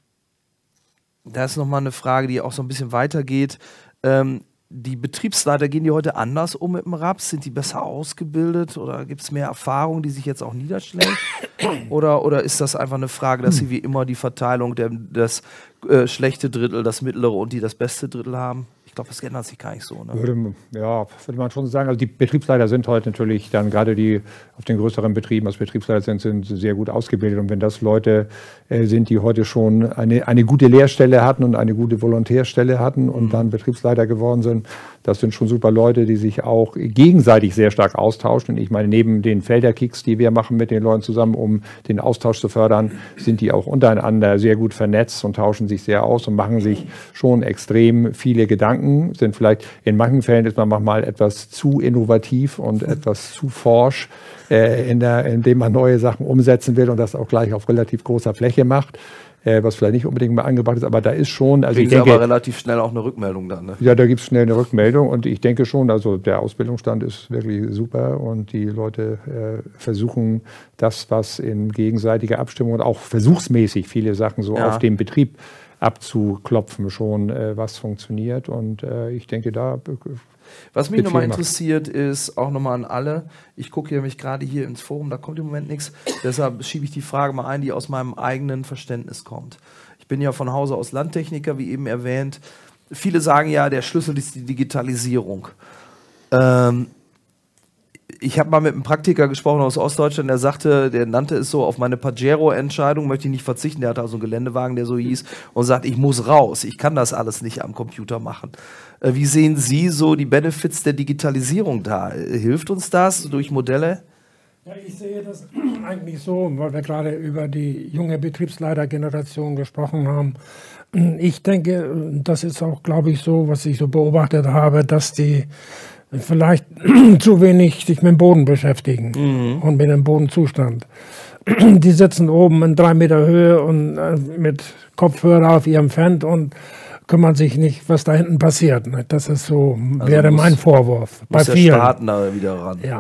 da ist nochmal eine Frage, die auch so ein bisschen weitergeht. Ähm, die Betriebsleiter, gehen die heute anders um mit dem Raps? Sind die besser ausgebildet oder gibt es mehr Erfahrung, die sich jetzt auch niederschlägt? Oder, oder ist das einfach eine Frage, dass sie wie immer die Verteilung, der, das äh, schlechte Drittel, das mittlere und die das beste Drittel haben? Ich glaube, das ändert sich gar nicht so. Ne? Würde, ja, würde man schon sagen. Also die Betriebsleiter sind heute natürlich dann gerade die auf den größeren Betrieben als Betriebsleiter sind, sind sehr gut ausgebildet. Und wenn das Leute äh, sind, die heute schon eine, eine gute Lehrstelle hatten und eine gute Volontärstelle hatten und mhm. dann Betriebsleiter geworden sind, das sind schon super Leute, die sich auch gegenseitig sehr stark austauschen. Und ich meine, neben den Felderkicks, die wir machen mit den Leuten zusammen, um den Austausch zu fördern, sind die auch untereinander sehr gut vernetzt und tauschen sich sehr aus und machen sich schon extrem viele Gedanken. Sind vielleicht in manchen Fällen ist man manchmal etwas zu innovativ und etwas zu forsch, äh, in der, indem man neue Sachen umsetzen will und das auch gleich auf relativ großer Fläche macht, äh, was vielleicht nicht unbedingt mal angebracht ist, aber da ist schon, also ich denke, aber relativ schnell auch eine Rückmeldung dann. Ne? Ja, da gibt es schnell eine Rückmeldung und ich denke schon, also der Ausbildungsstand ist wirklich super und die Leute äh, versuchen das, was in gegenseitiger Abstimmung und auch versuchsmäßig viele Sachen so ja. auf dem Betrieb abzuklopfen schon, äh, was funktioniert. Und äh, ich denke, da... Was mich nochmal interessiert ist, auch nochmal an alle, ich gucke nämlich gerade hier ins Forum, da kommt im Moment nichts, deshalb schiebe ich die Frage mal ein, die aus meinem eigenen Verständnis kommt. Ich bin ja von Hause aus Landtechniker, wie eben erwähnt. Viele sagen ja, der Schlüssel ist die Digitalisierung. Ähm, Ich habe mal mit einem Praktiker gesprochen aus Ostdeutschland, der sagte, der nannte es so, auf meine Pajero-Entscheidung möchte ich nicht verzichten. Der hatte also einen Geländewagen, der so hieß, und sagt, ich muss raus, ich kann das alles nicht am Computer machen. Äh, wie sehen Sie so die Benefits der Digitalisierung da? Hilft uns das durch Modelle? Ja, ich sehe das eigentlich so, weil wir gerade über die junge Betriebsleitergeneration gesprochen haben. Ich denke, das ist auch, glaube ich, so, was ich so beobachtet habe, dass die vielleicht zu wenig sich mit dem Boden beschäftigen mhm. und mit dem Bodenzustand. Die sitzen oben in drei Meter Höhe und äh, mit Kopfhörer auf ihrem Fendt und kümmern sich nicht, was da hinten passiert. Ne? Das ist so, also wäre muss, mein Vorwurf. Muss bei der vielen. Spaten da wieder ran. Ja,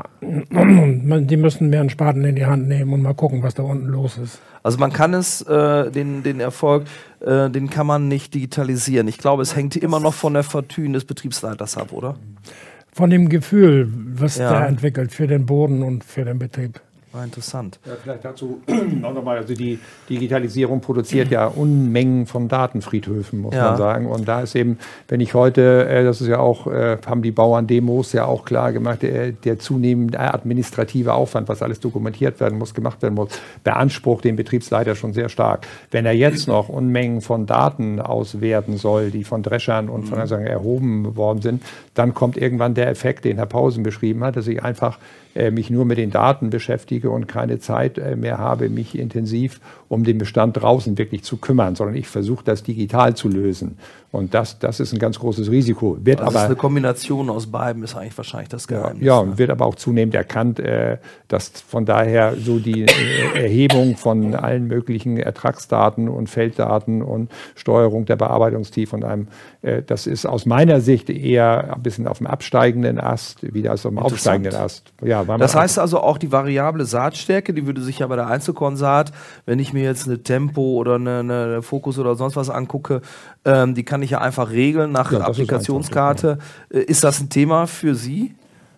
und die müssen mehr einen Spaten in die Hand nehmen und mal gucken, was da unten los ist. Also man kann es, äh, den, den Erfolg, äh, den kann man nicht digitalisieren. Ich glaube, es hängt immer noch von der Fortune des Betriebsleiters ab, oder? Von dem Gefühl, was ja. der entwickelt für den Boden und für den Betrieb. War interessant. Ja, vielleicht dazu auch nochmal, also die Digitalisierung produziert ja Unmengen von Datenfriedhöfen, muss ja. man sagen. Und da ist eben, wenn ich heute, äh, das ist ja auch, äh, haben die Bauern-Demos ja auch klar gemacht, der, der zunehmende administrative Aufwand, was alles dokumentiert werden muss, gemacht werden muss, beansprucht den Betriebsleiter schon sehr stark. Wenn er jetzt noch Unmengen von Daten auswerten soll, die von Dreschern und von sagen, erhoben worden sind, dann kommt irgendwann der Effekt, den Herr Pausen beschrieben hat, dass ich einfach äh, mich nur mit den Daten beschäftige benötige und keine Zeit mehr habe, mich intensiv um den Bestand draußen wirklich zu kümmern, sondern ich versuche, das digital zu lösen. Und das, das ist ein ganz großes Risiko. Wird also aber, ist eine Kombination aus beiden, ist eigentlich wahrscheinlich das Geheimnis. Ja, ne? und wird aber auch zunehmend erkannt, äh, dass von daher so die äh, Erhebung von allen möglichen Ertragsdaten und Felddaten und Steuerung der Bearbeitungstiefe und einem, äh, das ist aus meiner Sicht eher ein bisschen auf dem absteigenden Ast, wieder als auf dem aufsteigenden Ast. Ja, das heißt also auch die variable Saatstärke, die würde sich ja bei der Einzelkornsaat, wenn ich mir jetzt eine Tempo oder eine, eine Fokus oder sonst was angucke, ähm, die kann ich ja einfach regeln nach ja, Applikationskarte. Ist, einfach, ja. Ist das ein Thema für Sie?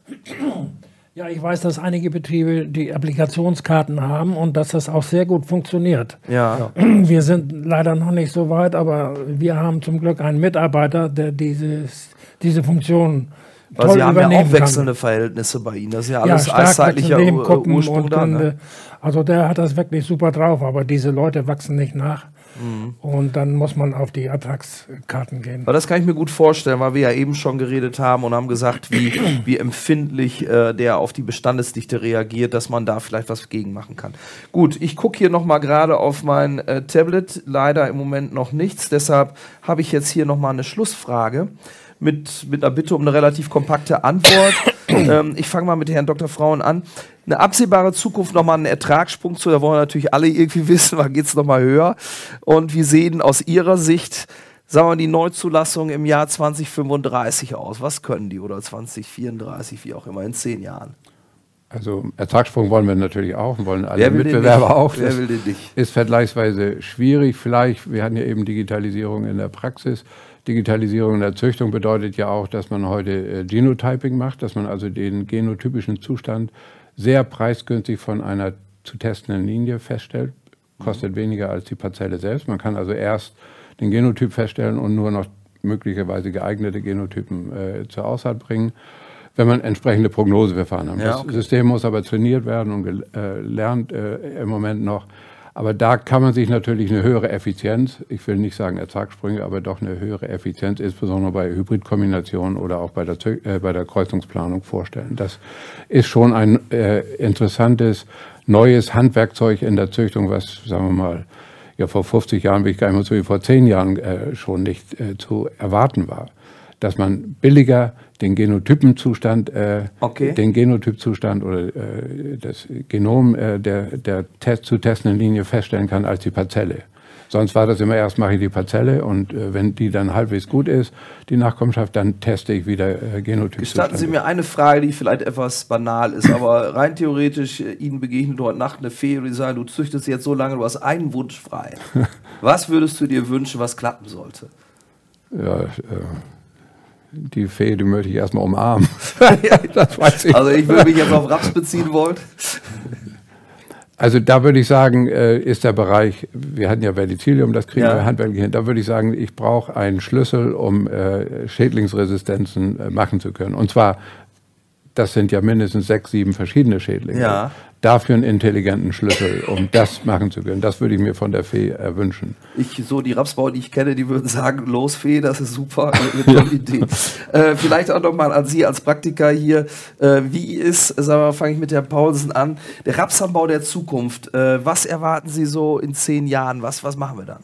Ja, ich weiß, dass einige Betriebe die Applikationskarten haben und dass das auch sehr gut funktioniert. Ja. Wir sind leider noch nicht so weit, aber wir haben zum Glück einen Mitarbeiter, der dieses, diese Funktion Weil toll Sie haben ja auch wechselnde kann. Verhältnisse bei Ihnen. Das ist ja Ja, alles eiszeitlicher Ursprung und da. Ne? Also der hat das wirklich super drauf, aber diese Leute wachsen nicht nach. Mhm. Und dann muss man auf die Ertragskarten gehen. Aber das kann ich mir gut vorstellen, weil wir ja eben schon geredet haben und haben gesagt, wie, wie empfindlich äh, der auf die Bestandesdichte reagiert, dass man da vielleicht was gegen machen kann. Gut, ich gucke hier nochmal gerade auf mein äh, Tablet, leider im Moment noch nichts, deshalb habe ich jetzt hier nochmal eine Schlussfrage mit, mit einer Bitte um eine relativ kompakte Antwort. ähm, ich fange mal mit Herrn Doktor Frauen an. Eine absehbare Zukunft, nochmal einen Ertragssprung zu, da wollen wir natürlich alle irgendwie wissen, wann geht es nochmal höher. Und wie sehen aus Ihrer Sicht, sagen wir mal, die Neuzulassung im Jahr zwanzig fünfunddreißig aus? Was können die oder zwanzig vierunddreißig, wie auch immer, in zehn Jahren? Also Ertragssprung wollen wir natürlich auch und wollen alle Wer will Mitbewerber auch. Wer das will den nicht? Ist vergleichsweise schwierig. Vielleicht, wir hatten ja eben Digitalisierung in der Praxis. Digitalisierung in der Züchtung bedeutet ja auch, dass man heute äh, Genotyping macht, dass man also den genotypischen Zustand sehr preisgünstig von einer zu testenden Linie feststellt. Kostet mhm. weniger als die Parzelle selbst. Man kann also erst den Genotyp feststellen und nur noch möglicherweise geeignete Genotypen äh, zur Aussaat bringen, wenn man entsprechende Prognoseverfahren hat. Ja, okay. Das System muss aber trainiert werden und gelernt äh, im Moment noch. Aber da kann man sich natürlich eine höhere Effizienz, ich will nicht sagen Ertragssprünge, aber doch eine höhere Effizienz, insbesondere bei Hybridkombinationen oder auch bei der, äh, bei der Kreuzungsplanung vorstellen. Das ist schon ein äh, interessantes, neues Handwerkzeug in der Züchtung, was, sagen wir mal, ja vor fünfzig Jahren, will ich gar nicht mal so wie vor zehn Jahren äh, schon nicht äh, zu erwarten war. Dass man billiger den Genotypenzustand, äh, okay. den Genotypzustand oder äh, das Genom äh, der, der Test, zu testenden Linie feststellen kann als die Parzelle. Sonst war das immer, erst mache ich die Parzelle und äh, wenn die dann halbwegs gut ist, die Nachkommenschaft, dann teste ich wieder äh, Genotyp. Gestatten Sie mir eine Frage, die vielleicht etwas banal ist, aber rein theoretisch, äh, Ihnen begegnet dort Nacht eine Fee und die sagen, du züchtest jetzt so lange, du hast einen Wunsch frei. Was würdest du dir wünschen, was klappen sollte? Ja, äh, die Fee, die möchte ich erstmal umarmen. Das weiß ich. Also ich würde mich jetzt auf Raps beziehen wollen. Also da würde ich sagen, äh, ist der Bereich, wir hatten ja Verticillium, das kriegen ja. wir handwerklich hin. Da würde ich sagen, ich brauche einen Schlüssel, um äh, Schädlingsresistenzen äh, machen zu können. Und zwar, das sind ja mindestens sechs, sieben verschiedene Schädlinge. Ja. Dafür einen intelligenten Schlüssel, um das machen zu können. Das würde ich mir von der Fee erwünschen. Ich, so die Rapsbauer, die ich kenne, die würden sagen, los Fee, das ist super, eine tolle Idee. Äh, vielleicht auch nochmal an Sie als Praktiker hier. Äh, wie ist, sagen wir mal, fange ich mit Herrn Paulsen an, der Rapsanbau der Zukunft. Äh, was erwarten Sie so in zehn Jahren? Was, was machen wir dann?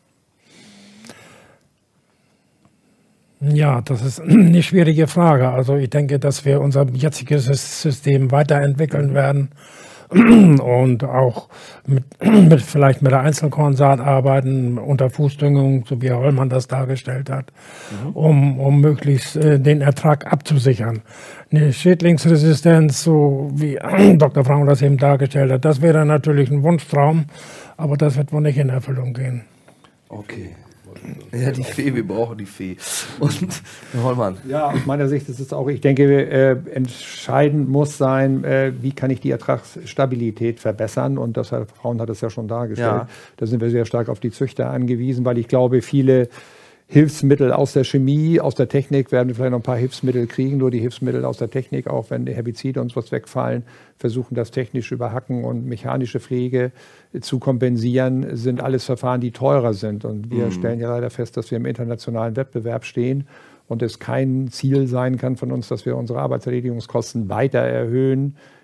Ja, das ist eine schwierige Frage. Also ich denke, dass wir unser jetziges System weiterentwickeln werden und auch mit, mit vielleicht mit der Einzelkornsaat arbeiten, unter Fußdüngung, so wie Herr Hollmann das dargestellt hat, mhm. um, um möglichst äh, den Ertrag abzusichern. Eine Schädlingsresistenz, so wie Doktor Frauen das eben dargestellt hat, das wäre natürlich ein Wunschtraum, aber das wird wohl nicht in Erfüllung gehen. Okay. Ja, die Fee, wir brauchen die Fee. Und Herr Hollmann. Ja, aus meiner Sicht ist es auch, ich denke, äh, entscheidend muss sein, äh, wie kann ich die Ertragsstabilität verbessern. Und das, Herr Frauen hat es ja schon dargestellt. Ja. Da sind wir sehr stark auf die Züchter angewiesen, weil ich glaube, viele Hilfsmittel aus der Chemie, aus der Technik werden wir vielleicht noch ein paar Hilfsmittel kriegen. Nur die Hilfsmittel aus der Technik, auch wenn die Herbizide und was wegfallen, versuchen das technisch über Hacken und mechanische Pflege zu kompensieren, sind alles Verfahren, die teurer sind. Und wir mhm. stellen ja leider fest, dass wir im internationalen Wettbewerb stehen und es kein Ziel sein kann von uns, dass wir unsere Arbeitserledigungskosten weiter erhöhen,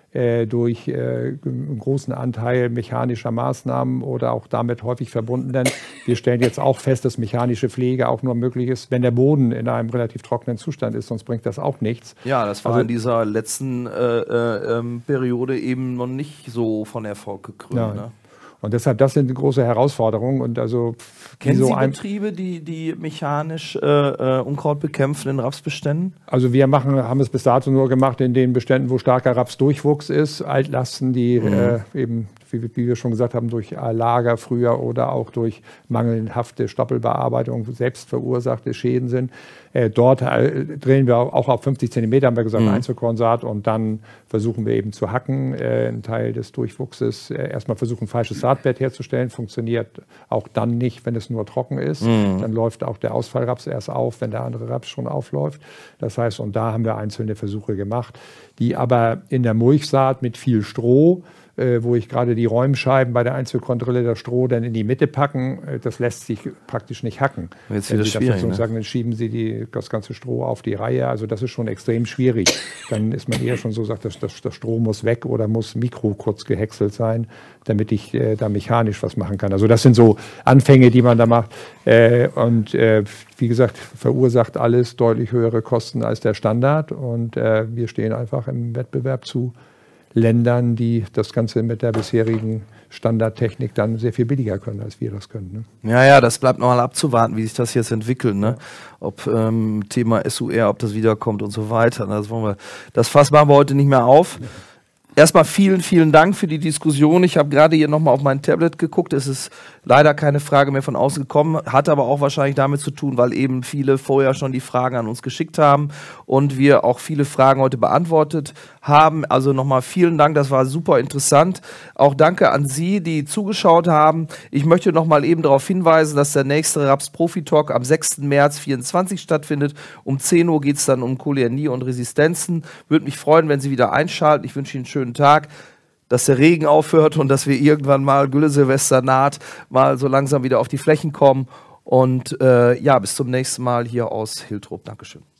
äh, durch äh, einen großen Anteil mechanischer Maßnahmen oder auch damit häufig verbundenen. Wir stellen jetzt auch fest, dass mechanische Pflege auch nur möglich ist, wenn der Boden in einem relativ trockenen Zustand ist, sonst bringt das auch nichts. Ja, das war also, in dieser letzten äh, äh, ähm, Periode eben noch nicht so von Erfolg gekrönt. Ne? Und deshalb, das sind große Herausforderungen. Und also Kennen so Sie ein, Betriebe, die, die mechanisch äh, äh, Unkraut bekämpfen in Rapsbeständen? Also wir machen, haben es bis dato nur gemacht in den Beständen, wo starker Rapsdurchwuchs ist, Altlasten, die mhm. äh, eben, wie, wie wir schon gesagt haben, durch Lager früher oder auch durch mangelhafte Stoppelbearbeitung selbst verursachte Schäden sind. Äh, dort äh, drehen wir auch auf fünfzig Zentimeter, haben wir gesagt, mhm. Einzelkornsaat, und dann versuchen wir eben zu hacken, äh, einen Teil des Durchwuchses. Äh, erstmal versuchen, falsches Saatbett herzustellen, funktioniert auch dann nicht, wenn es nur trocken ist. Mhm. Dann läuft auch der Ausfallraps erst auf, wenn der andere Raps schon aufläuft. Das heißt, und da haben wir einzelne Versuche gemacht, die aber in der Mulchsaat mit viel Stroh, äh, wo ich gerade die Räumscheiben bei der Einzelkontrolle das Stroh dann in die Mitte packen, äh, das lässt sich praktisch nicht hacken. Jetzt wird es schwierig, ne? Sagen, dann schieben Sie die, das ganze Stroh auf die Reihe. Also das ist schon extrem schwierig. Dann ist man eher schon so, sagt, das, das, das Stroh muss weg oder muss mikro kurz gehäckselt sein, damit ich äh, da mechanisch was machen kann. Also das sind so Anfänge, die man da macht. Äh, und äh, wie gesagt, verursacht alles deutlich höhere Kosten als der Standard. Und äh, wir stehen einfach im Wettbewerb zu Ländern, die das Ganze mit der bisherigen Standardtechnik dann sehr viel billiger können, als wir das können. Ne? Ja, ja, das bleibt nochmal abzuwarten, wie sich das jetzt entwickelt. Ne? Ob ähm, Thema S U R, ob das wiederkommt und so weiter. Das, wollen wir, das Fass machen wir heute nicht mehr auf. Erstmal vielen, vielen Dank für die Diskussion. Ich habe gerade hier nochmal auf mein Tablet geguckt. Es ist leider keine Frage mehr von außen gekommen, hat aber auch wahrscheinlich damit zu tun, weil eben viele vorher schon die Fragen an uns geschickt haben und wir auch viele Fragen heute beantwortet haben. Also nochmal vielen Dank, das war super interessant. Auch danke an Sie, die zugeschaut haben. Ich möchte nochmal eben darauf hinweisen, dass der nächste Raps Profi Talk am sechsten März vierundzwanzig stattfindet. Um zehn Uhr geht es dann um Kolianie und Resistenzen. Würde mich freuen, wenn Sie wieder einschalten. Ich wünsche Ihnen einen schönen Tag, dass der Regen aufhört und dass wir irgendwann mal, Gülle-Silvester naht, mal so langsam wieder auf die Flächen kommen. Und äh, ja, bis zum nächsten Mal hier aus Hiltrop. Dankeschön.